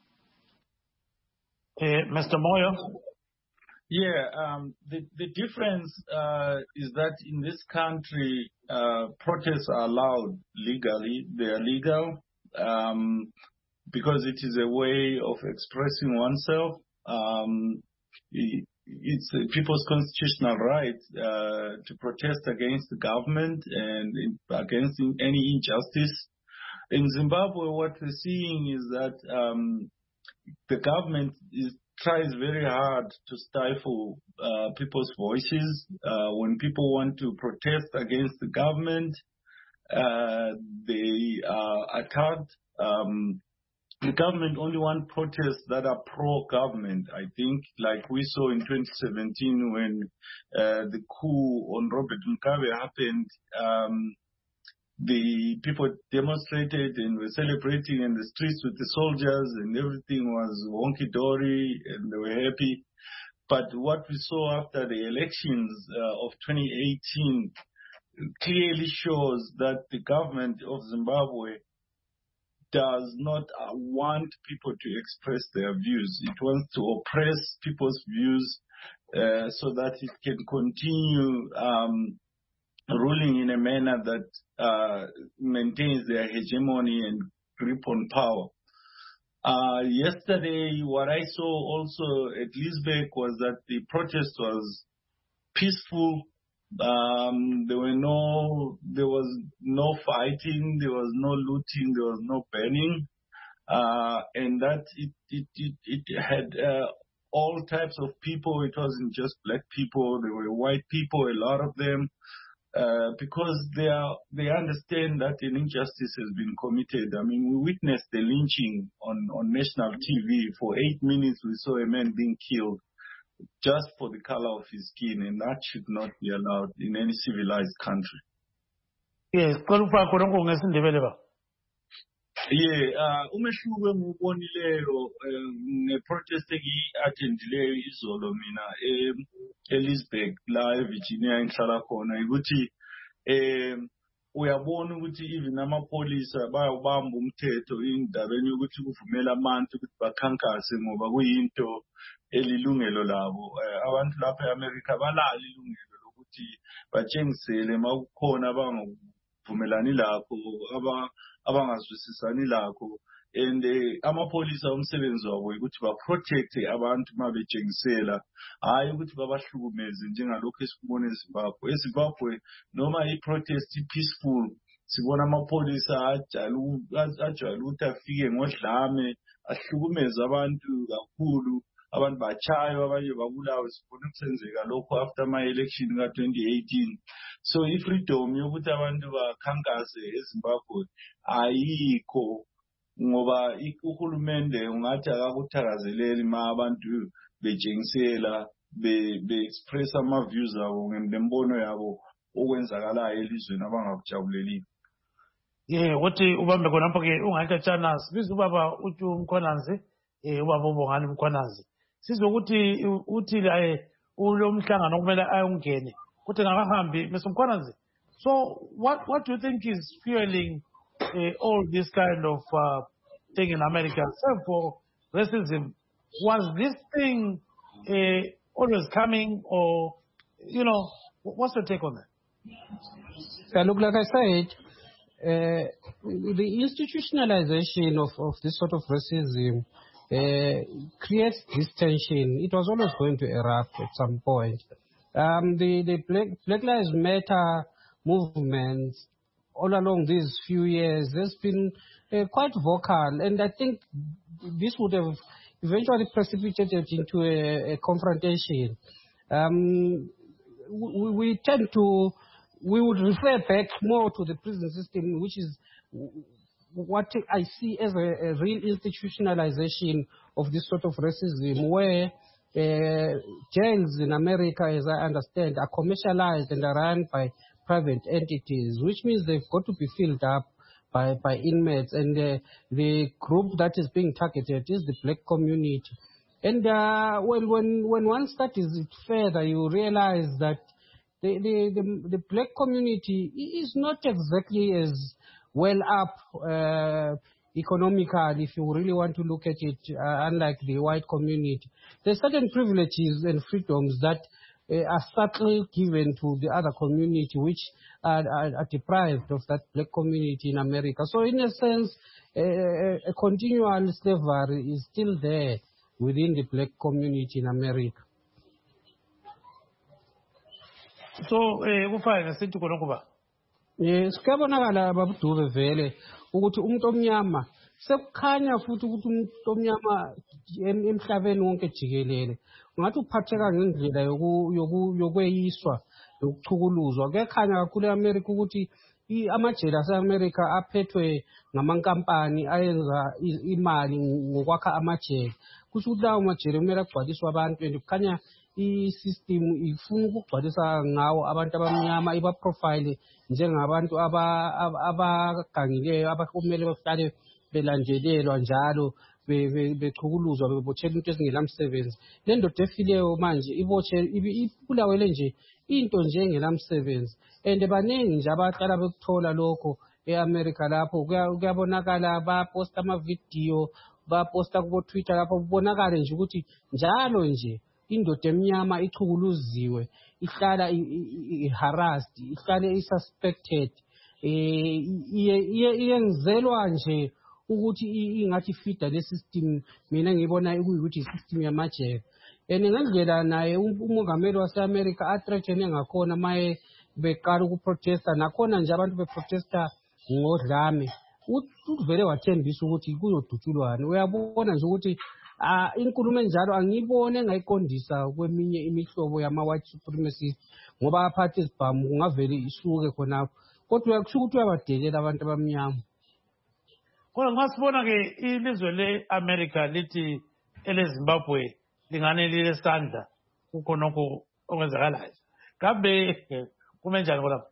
Mr. Moyo? Yeah, the difference is that in this country, protests are allowed legally. They are legal because it is a way of expressing oneself. It's people's constitutional right to protest against the government and against any injustice. In Zimbabwe, what we're seeing is that the government tries very hard to stifle people's voices. When people want to protest against the government, they are attacked. The government only wants protests that are pro-government, I think, like we saw in 2017 when the coup on Robert Mugabe happened. The people demonstrated and were celebrating in the streets with the soldiers and everything was honky-dory and they were happy. But what we saw after the elections of 2018 clearly shows that the government of Zimbabwe does not want people to express their views. It wants to oppress people's views so that it can continue ruling in a manner that maintains their hegemony and grip on power. Yesterday, what I saw also at Liesbeek was that the protest was peaceful. There was no fighting, there was no looting, there was no burning, and that it had all types of people. It wasn't just black people; there were white people, a lot of them. Because they understand that an injustice has been committed. I mean, we witnessed the lynching on national TV. For 8 minutes, we saw a man being killed just for the color of his skin, and that should not be allowed in any civilized country. Yes, umehluko engubonileyo ngeprotest engiyi-attendileyo izolo mina eLiesbeek la eVirginia engihlala khona ukuthi uyabona ukuthi even amapholisa bayawubamba umthetho indabeni yokuthi kuvumela abantu ukuthi bakhankase ngoba kuyinto elilungelo labo. Abantu lapha eAmerica balalo ilungelo lokuthi batshengisele makukhona abangavumelani lakho abangazwisisani lakho, and amapholisa umsebenzi wabo ukuthi baprotecte abantu mabetshengisela, hayi ukuthi babahlukumeze njengalokho esikubona eZimbabwe. eZimbabwe noma iprotest peaceful, sibona amapholisa ajwayele ukuthi afike ngodlame ahlukumeze abantu kakhulu, abantu bachaywa, abanye babulawe. Sibona kusenzeka lokho after ama-election ka-2018. So i-freedom yokuthi abantu bakhankase eZimbabwe ayikho ngoba uhulumende ungathi akakuthakazeleli ma abantu betshengisela be-express ama-views abo ngembono yabo okwenzakalayo elizweni abangakujabuleli. Ukuthi ubambe khonapho-ke ungayitatshana sibiza ubaba uthi uMkhwananzi ubaba uBongani Mkhwananzi sizwe ukuthi uthi ulo mhlangano kumele ayongene kuthi ngakahambi Mr. Mkhwananzi. So what do you think is fueling all this kind of thing in America? Except for racism, was this thing always coming, or what's your take on that? Look, like I said, the institutionalization of this sort of racism creates this tension. It was always going to erupt at some point. The Black Lives Matter movement all along these few years has been quite vocal, and I think this would have eventually precipitated into a confrontation. We would refer back more to the prison system, which is what I see as a real institutionalization of this sort of racism, where jails in America, as I understand, are commercialized and are run by private entities, which means they've got to be filled up by inmates, and the group that is being targeted is the black community. And when one studies it further, you realize that the black community is not exactly as well up economically, if you really want to look at it, unlike the white community. There's certain privileges and freedoms that are subtly given to the other community, which are deprived of that black community in America. So in a sense, a continual slavery is still there within the black community in America. So kufana sithi khona kuba sikubonakala babudube vele ukuthi umuntu omnyama sekukhanya futhi ukuthi umuntu omnyama emhlabeni wonke jikelele ngathi uphatheka ngendlela yokweyiswa yokuchukuluzwa. Kuyakhanya kakhulu eAmerica ukuthi amajele aseAmerica aphethwe ngamankampani ayenza imali ngokwakha amajele. Kusho ukuthi lawo majele kumele agcwaliswe abantu, and kukhanya i-system ifuna ukugcwalisa ngawo abantu abamnyama, ibaprofile njengabantu abagangileyo abakumele bahlale belandelelwa njalo bechukuluzwa bebotshelwa into ezingelamsebenzi. Le ndoda efileyo manje ibulawele nje into nje engelamsebenzi, and baningi nje abaqala bekuthola lokho eAmerica lapho. Kuyabonakala baposta amavidiyo, baposta kubo Twitter lapho kubonakala nje ukuthi njalo nje indoda emnyama ichukuluziwe, ihlala harassed, ihlala isuspected, iyenzelwa nje ukuthi ingathi fida le system. Mina ngibona ukuthi i-system yamajele, and ngendlela naye umongameli waseAmerica athreatene ngakhona maye beqala ukuprotesta, nakhona nje abantu beprotesta ngodlame, uvele wathembisa ukuthi kuyodutshulwana. Uyabona nje ukuthi inkulumo enjalo angiyibone engayiqondisa kweminye imihlobo yama-white supremacist, ngoba aphathe izibhamu kungavele isuke khonapho, kodwa kusho ukuthi uyabadelela abantu abamnyama. Kodwa nxa sibona-ke ilizwe le-America lithi eleZimbabwe lingane lilesandla kukhonokho okwenzakalayo, kambe kume njani kolapho?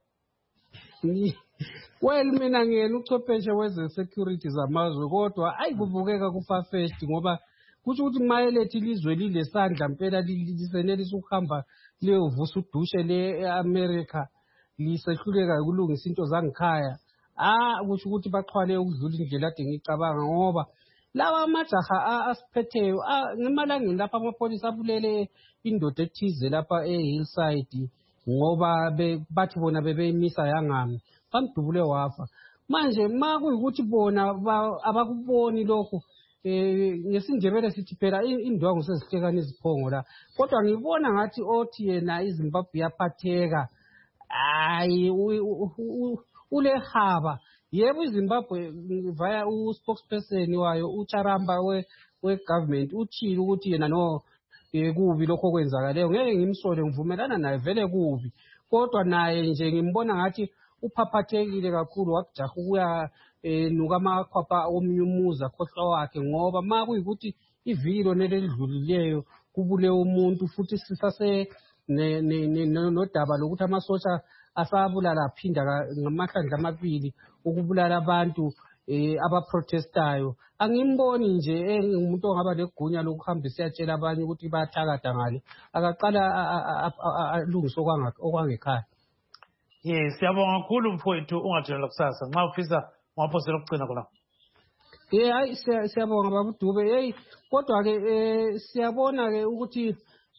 Well, mina ngiyena uchwepheshe weze-security zamazwe, kodwa ayikubukeka ku-far-fetched, ngoba kusho ukuthi mayelethe ilizwe lilesandla mpela lisenelisa ukuhamba liyovusa udushe le-America, lisehluleka ukulungisa into zangikhaya. Kusho ukuthi baxhwale ukudlula indlela ade ngicabanga, ngoba lawa amajaha asiphetheyo ngemalangeni lapha amapholisa abulele indoda ethize lapha e-Hillside ngoba bathi bona bebeyimisa yangami, bamdubule wafa. Manje ma kuyikuthi bona abakuboni lokho, ngesindebele sithi phela indwangu sezihlekana iziphongo la, kodwa ngibona ngathi othi yena iZimbabwe yaphatheka, hayi ulehaba. Yebo, iZimbabwe via u-spokesperson wayo uCharamba we-government uthile ukuthi yena no kubi lokho kwenzakaleyo. Ngeke ngimsole, ngivumelana naye, vele kubi, kodwa naye nje ngimbona ngathi uphaphathekile kakhulu, wakujaha ukuya nuka amakhwapha omunye umuzi akhohlwa wakhe, ngoba ma kuyikuthi iviki lona elidlulileyo kubule umuntu, futhi sisase nodaba lokuthi amasosha asabulala aphinda ngamahlandla amabili ukubulala abantu abaprotestayo. Angimboni nje engumuntu ongaba legunya lokuhambisa yatshela abanye ukuthi bayathakada ngale, akaqala alungise okwangekhaya. Yes, siyabonga kakhulu mfowethu, ungathela kusasa nxa ufisa ungaphosela ukucina khona. Hayi siyabonga babudube. Kodwa-ke siyabona-ke ukuthi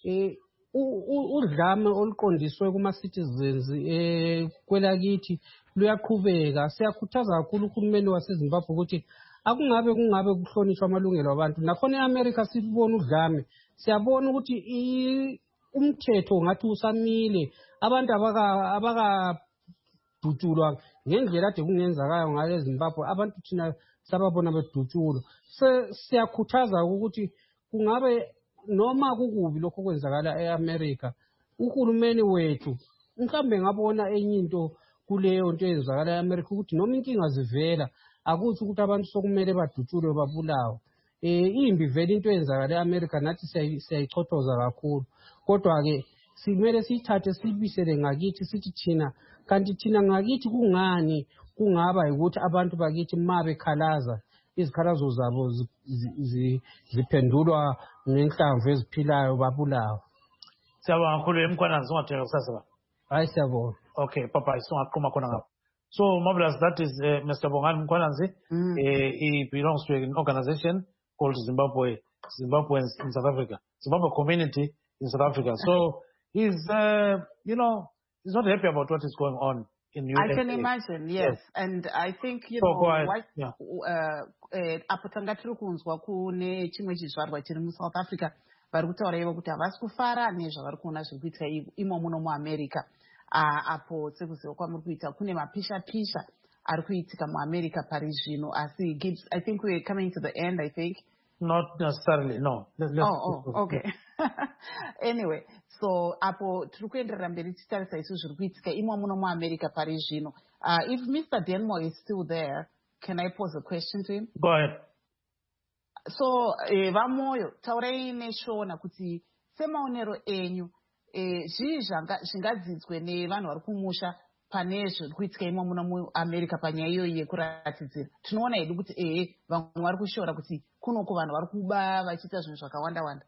udlame oluqondiswe kuma-citizens kwelakithi luyaqhubeka. Siyakhuthaza kakhulu uhulumeni waseZimbabwe ukuthi akungabe kuhlonishwa amalungelo abantu. Nakhona eAmerica sibona udlame, siyabona ukuthi umthetho ngathi usamile, abantu abakadutshulwa ngendlela ade kungenzakayo ngale Zimbabwe, abantu thina sababona bedutshulwa. Siyakhuthaza ukuthi kungabe noma kukubi lokho kwenzakala eAmerica, uhulumeni wethu mhlambe ngabona enye into kuleyo nto eyenzakala eAmerica ukuthi noma inkinga zivela akuthi ukuthi abantu sokumele badutshulwe babulawe. Imbi vele into eyenzakala eAmerica, nathi siyayichothoza kakhulu, kodwa-ke simele siyithathe siyibisele ngakithi sithi thina, kanti thina ngakithi kungani kungaba ukuthi abantu bakithi ma bekhalaza izikhalazo zabo ziphendulwa ngenhlamvu eziphilayo babulawa. Siyabonga kakhulu Mkhwananzi, ungathenga kusasa. Hayi siyabonga. Okay, Papa, isungaqhuma khona ngapha. So marvelous, that is Mr. Bongani Mkhwananzi. He belongs to an organization called Zimbabweans in South Africa, Zimbabwe Community in South Africa. So he's he's not happy about what is going on in USA. I can imagine, yes. And I think, apo tanga tiri kunzwa kune chimwe chizvarwa chiri muSouth Africa vari kutaura ivo kuti havasi kufara nezvavari kuona zviri kuitika imo muno muAmerica. Apo sekuziva kwamuri kuita kune mapisha ari kuitika muAmerica pari zvino, asi Gibbs, I think we're coming to the end, I think. Not necessarily, no. Okay. Anyway, so apo tiri kuenderera mberi tichitarisa isu zviri kuitika imo muno muAmerica pari zvino. If Mr. Denmore is still there, can I pose a question to him? Go ahead. So, vamoyo, taurai neshona kuti semaonero enyu, zvii zvingadzidzwe nevanhu vari kumusha pane zviri kuitika imo muno muAmerica panyaya iyoyi yekuratidzira. Tinoona hedu kuti vamwe vari kushora kuti kunoko vanhu vari kuba vachiita zvinhu zvakawanda-wanda.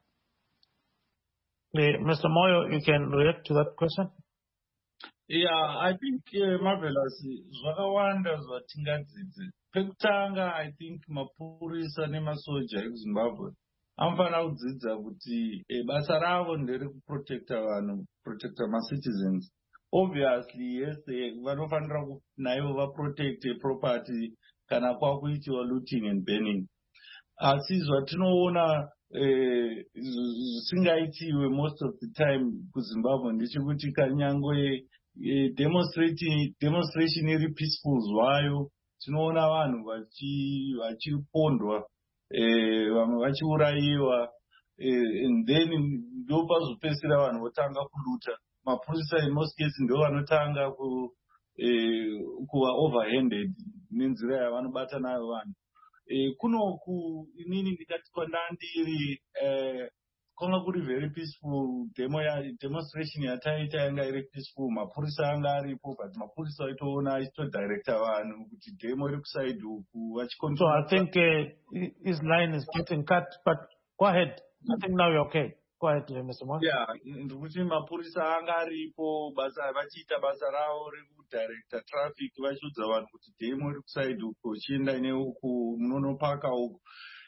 Mr. Moyo, you can react to that question? Yeah, I think marvelous. Zvakawanda zvatingadzidze. Pekutanga, I think mapurisa nemasoja eZimbabwe anofana kudzidza kuti basa ravo ndere kuprotecta vanhu, protecta ma-citizens. Obviously, yes, vanofanira naivo vaprotecte property kana kwakuitiwa looting and burning. Asi zvatinoona zvisingaitiwe most of the time kuZimbabwe ndechekuti kanyangwe demonstration iri peaceful zvayo, tinoona vanhu vachipondwa, vamwe vachiurayiwa, and then ndopazopedzisira vanhu votanga kuluta. Mapurisa in most cases ndo vanotanga kuva overhanded nenzira yavanobata nayo vanhu. Kunoku inini ndikati kwandandiri kwanga kuri very peaceful, demonstration yataita yanga iri peaceful, mapurisa anga aripo, but mapurisa aitoona achitodirecta vanhu kuti demo iri kuside uku vachikontrol. So I think his line is getting cut, but go ahead. I think now you're okay. Go ahead, Mr. Moyo. Yeah, ndikuti mapurisa anga aripo, vachiita basa ravo rekudirecta traffic, vachiudza vanhu kuti demo iri kuside uku uchienda neuku munonopaka uku.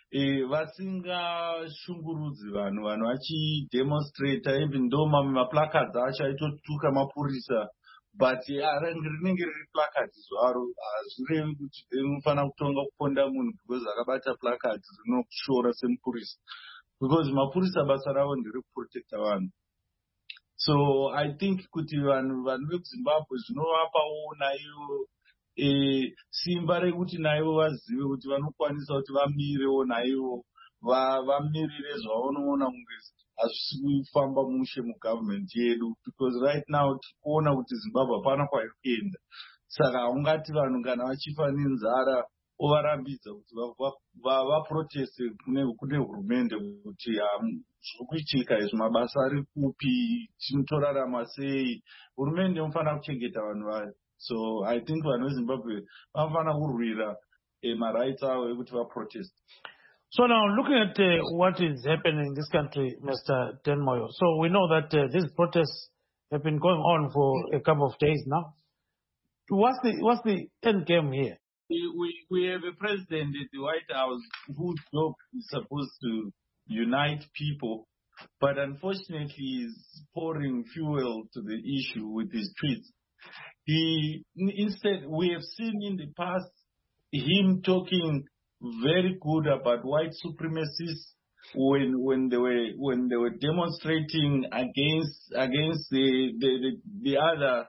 Vasingashungurudzi vanhu vachidemonstrata, even though maplacards acho aitotuka mapurisa, but rinenge riri placards zvaro, hazvirevi kuti rinofanira kutonga kuponda munhu because akabata placards rinokushora semupurisa, because mapurisa basa ravo ndere kuprotecta vanhu. So I think kuti vanhu vekuZimbabwe zvinovapawo naivo simba rekuti naivo vazive kuti vanokwanisa kuti vamirewo naivo vamirire zvavanoona kunge hazvisi kufamba mushe mugovernment yedu, because right now tikuona kuti Zimbabwe hapana kwairi kuenda. Saka haungati vanhu kana vachifa nenzara ovarambidza kuti vaproteste kune hurumende kuti zviri kuitika izvi, mabasa ari kupi, tinotorarama sei. Hurumende inofanira kuchengeta vanhu vayo. So I think vanhu veZimbabwe vanofanira kurwira marights avo ekuti vaprotest. So now looking at what is happening in this country, Mr. Denmoyo. So we know that these protests have been going on for a couple of days now. What's the end game here? We have a president at the White House whose job is supposed to unite people, but unfortunately he's pouring fuel to the issue with his tweets. Instead, we have seen in the past him talking very good about white supremacists when they were demonstrating against the other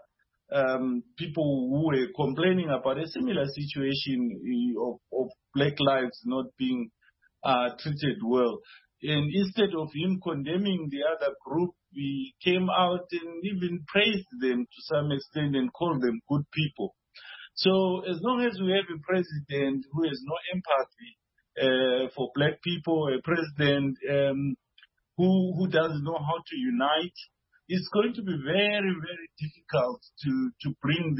people who were complaining about a similar situation of black lives not being treated well. And instead of him condemning the other group, he came out and even praised them to some extent and called them good people. So as long as we have a president who has no empathy for black people, a president who doesn't know how to unite, it's going to be very, very difficult to bring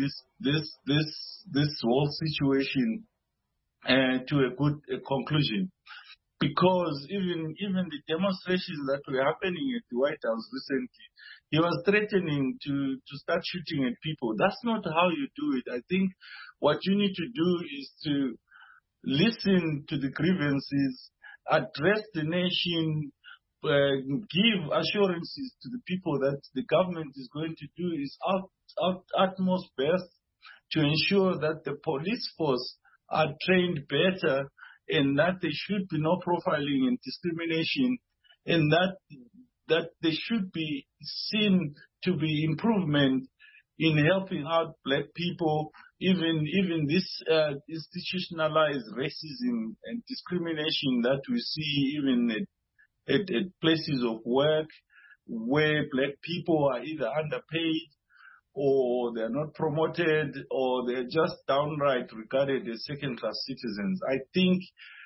this whole situation to a good conclusion. Because even the demonstrations that were happening at the White House recently, he was threatening to start shooting at people. That's not how you do it. I think what you need to do is to listen to the grievances, address the nation, give assurances to the people that the government is going to do its utmost best to ensure that the police force are trained better, and that there should be no profiling and discrimination, and that there should be seen to be improvement in helping out black people, even this institutionalized racism and discrimination that we see even at places of work where black people are either underpaid or they're not promoted, or they're just downright regarded as second-class citizens. I think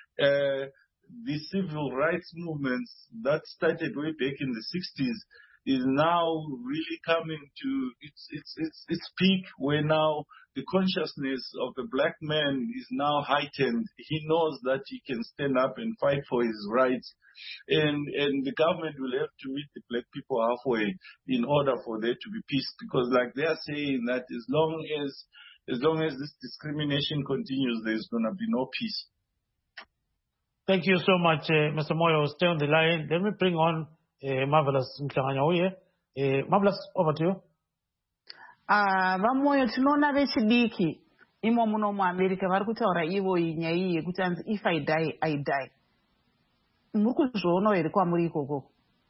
the civil rights movements that started way back in the 60s is now really coming to its peak, where now the consciousness of the black man is now heightened. He knows that he can stand up and fight for his rights. And the government will have to meet the black people halfway in order for there to be peace. Because like they are saying that as long as this discrimination continues, there's going to be no peace. Thank you so much, Mr. Moyo. Stay on the line. Let me bring on Marvelous Mhlanganya. Marvelous, over to you. Vamoyo tinoona vechidiki imo muno muAmerica vari kutaura ivo nyaya iyi yekuti anzi if I die, I die. Muri kuzvionawo here kwamuri ikoko?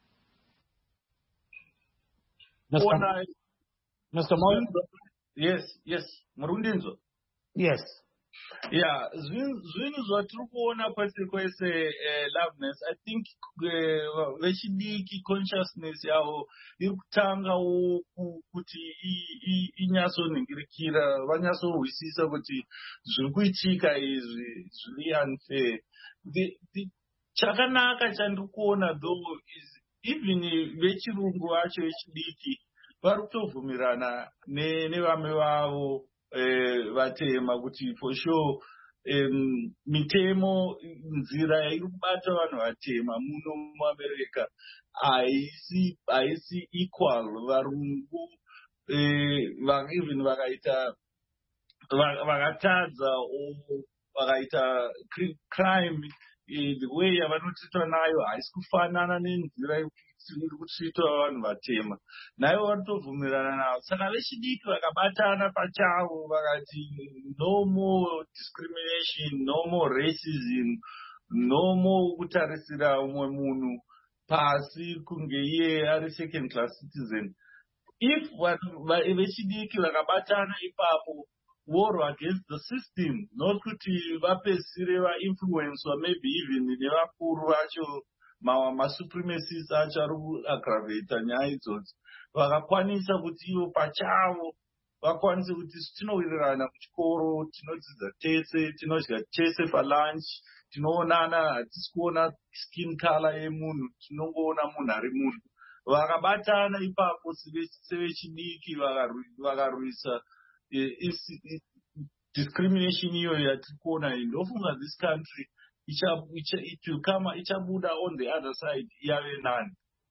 Mr. Moyo? Yes. Murundinzo? Yes. Yeah, zvinhu zvatiri kuona kwese kwese Loveness, I think vechidiki consciousness yavo iri kutangawo kuti inyatsoningirikira, vanyatsohwisisa kuti zviri kuitika izvi zviri unfair. Chakanaka chandiri kuona though is even vechirungu vacho vechidiki vari kutovhumirana nevamwe vavo vatema kuti for sure mitemo, nzira iri kubata vanhu vatema muno muAmerica haisi equal. Varungu even vakatadza vakaita crime, the way yavanotreatwa nayo haisi kufanana nenzira iri kutreatwa vanhu vatema. Naivo vanotovhumirana navo. Saka vechidiki vakabatana pachavo vakati no more discrimination, no more racism, no more kutarisira umwe munhu pasi kunge iye ari second class citizen. If vechidiki vakabatana ipapo, war against the system, not kuti vapedzisire vainfluencwa maybe even nevakuru vacho masupremacists acho ari kuaggravata nyaya idzodzo, vakakwanisa kuti ivo pachavo vakwanise kuti tinowirirana kuchikoro, tinodzidza tese, tinodya tese palunch, tinoonana, hatisi kuona skin color yemunhu, tinongoona munhu ari munhu. Vakabatana ipapo sevechidiki vakarwisa discrimination iyoyo yatiri kuona iyi, ndofunga this country ichabuda on the other side yave nani.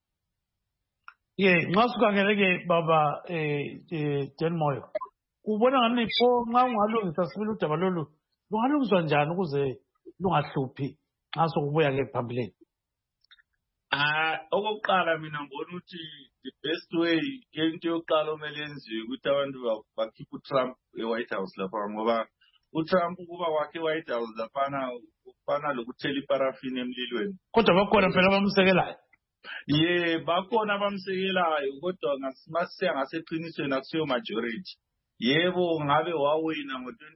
Nxasukangeleke baba Jen Moyo, ubona ngani pho nxa ungalungisa sibili udaba lolu lungalungiswa njani ukuze lungahluphi nxa sokubuya-ke phambili? Okokuqala mina ngibona ukuthi the best way into yokuqala omele yenziwe ukuthi abantu bakhiphe uTrump eWhite House lapha, ngoba uTrump kuba kwakhe eWhite House afana lokuthela iparafini emlilweni. Kodwa bakhona phela abamsekelayo. Bakhona abamsekelayo kodwa masiya ngaseqinisweni akusiyo majority. Yebo ngabe wawina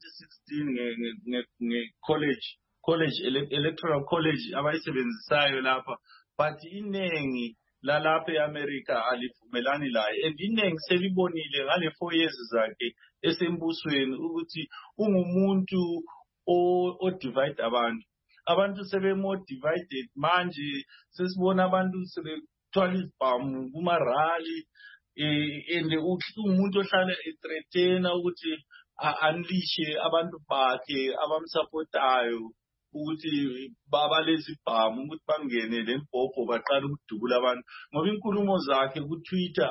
ngo-2016 nge-college electoral college abayisebenzisayo lapha, but inengi lalapha eAmerica alivumelani laye, and inengi selibonile ngale 4 years zakhe esembusweni ukuthi ungumuntu o-divide abantu sebemo divided manje. Sesibona abantu sebethwala izibhamu kuma-rally, and umuntu ohlala ethreatena ukuthi unleashe abantu bakhe abamsupportayo ukuthi babalezi ibhamu ukuthi bangene lembhobho baqala ukudubula abantu, ngoba inkulumo zakhe ku-Twitter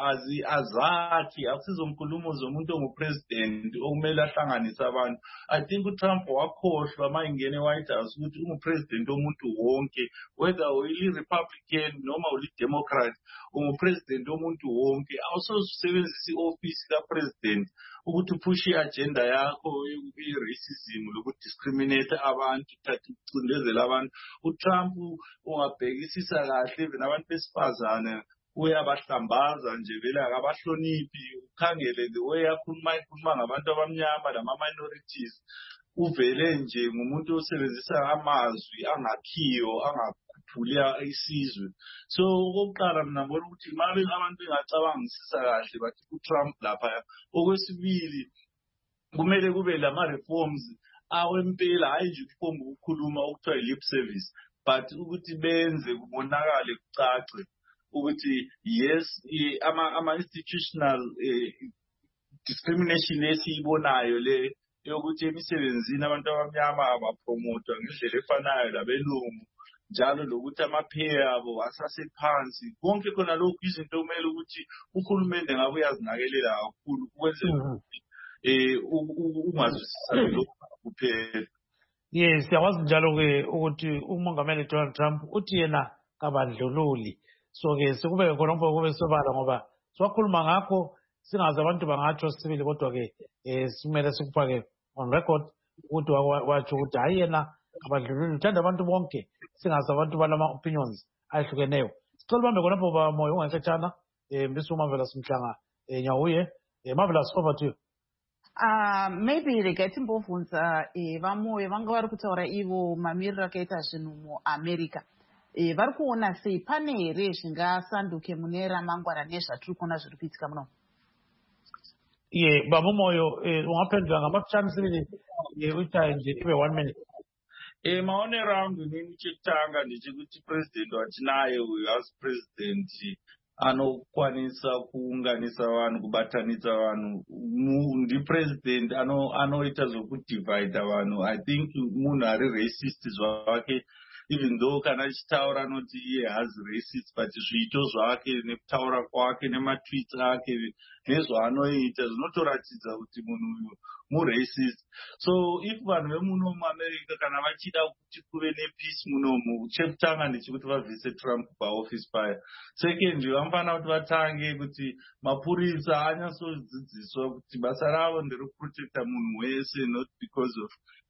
azakhi akusizonkulumo zomuntu ongupresident okumele ahlanganise abantu. I think uTrump wakhohlwa uma ingene eWhite House ukuthi ungupresident womuntu wonke, whether uli-Republican noma uli-Democrat, ungupresident womuntu wonke. Awusebenzisa i-office kapresident ukuthi uphushe i-agenda yakho i-racism lokudiscriminate abantu, uthathe ukucindezela abantu. UTrump ungabhekisisa kahle even abantu besifazane uyabahlambaza nje, vele akabahloniphi. Ukhangele the way akhuluma ngabantu abamnyama nama-minorities, uvele nje ngumuntu osebenzisa amazwi angakhiyo angakhuphula isizwe. So okokuqala mina ngibona ukuthi mabe abantu bengacabangisisa kahle bathi uTrump lapha. Okwesibili kumele kube lama-reforms awempela, hayi nje ukuphomba ukukhuluma okuthiwa i-lip service, but ukuthi benze kubonakale kucace ukuthi yes ama-institutional discrimination esiyibonayo le yokuthi emisebenzini abantu abamnyama abapromotwa ngendlela efanayo labelungu, njalo lokuthi ama-pay abo asasephansi. Konke khona lokhu izinto kumele ukuthi uhulumende ngabe uyazinakelela kakhulu ukwenzela ungazwisisani lokhu kuphela. Yes, siyakwazi njalo-ke ukuthi umongameli Donald Trump uthi yena kabandlululi. So-ke sekube khona kube sobala ngoba siwakhuluma ngakho singazi abantu bangatsho sibili, kodwa-ke simele sikufake on record ukuthi watsho ukuthi hayi yena kabandlululi, uthanda abantu bonke, singazi abantu balama-opinions ayehlukeneyo. Sicela ubambe khonapho bamoya ungakhetshana Mr. Marvelous Mhlanga Nyawuye. Marvelous, over to you. Maybe regati mbovhunza vamoyo vanga vari kutaura ivo mamiriro akaita zvinhu muamerica, vari kuona sei pane here zvingasanduke mune ramangwana nezvatiri kuona zviri kuitika muno? Baba Moyo ungaphendula ngamafutshane sibili uita nje ibe 1 minute. Maonero angu inini chekutanga ndechekuti president watinaye uyu as president anokwanisa kuunganisa vanhu, kubatanidza vanhu. Ndipresident anoita zvokudivhaidha vanhu. I think munhu ari racist zvake, even though kana achitaura anoti iye hazi racist, but zviito zvake nekutaura kwake nematweets ake nezvaanoita zvinotoratidza kuti munhu uyu muracist. So if vanhu vemuno muAmerica kana vachida kuti kuve nepeace munomu, chekutanga ndechekuti vabvise Trump paoffice paya. Second, vanofanira kuti vatange kuti mapurisa anyatsodzidziswa kuti basa ravo nderekuprotecta munhu wese, not because of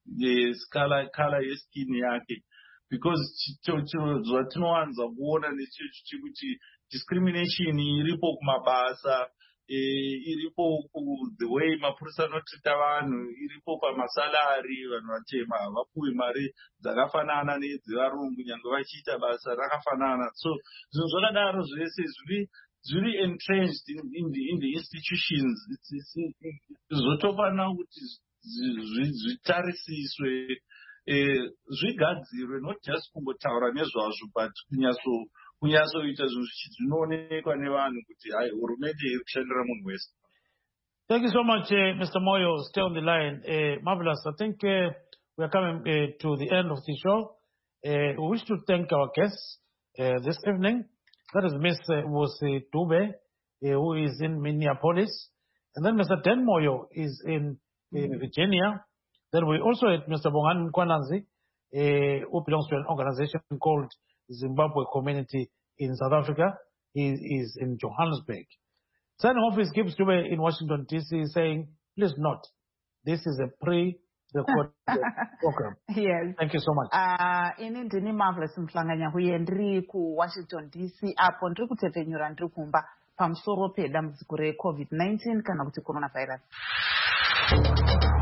color yeskin yake. Because zvatinowanza kuona ndechekuti discrimination iripo kumabasa, iripo the way mapurisa anotrita vanhu, iripo pamasalari. Vanhu vatema havapuwi mari dzakafanana nedzevarungu nyange vachiita basa rakafanana. So zvinhu zvakadaro zvese zviri entrenched in the institutions. Zvotofanira kuti zvitarisiswe, zvigadzirwe, not just kungotaura nezvazvo, but kunyatsoita zvinhu zvinoonekwa nevanhu kuti hai hurumende iri kushandira munhu wese. Thank you so much, Mr. Moyo. Stay on the line. Marvelous, I think we are coming to the end of the show. We wish to thank our guests this evening. That is Ms. Wosi Dube, who is in Minneapolis. And then Mr. Den Moyo is in Virginia. Then we also had Mr. Bongan Nkwananzi, who belongs to an organization called Zimbabwe Community in South Africa. He is in Johannesburg. Signing off is Gibbs Dube in Washington, D.C., saying, please note, this is a pre record the program. Yes. Thank you so much. Ini ndini Marvelous Mhlanganya huye ndiri kuWashington DC apo ndiri kutepfenyura ndiri kumba pamusoro pedambudziko reCovid-19 kana kuti coronavirus.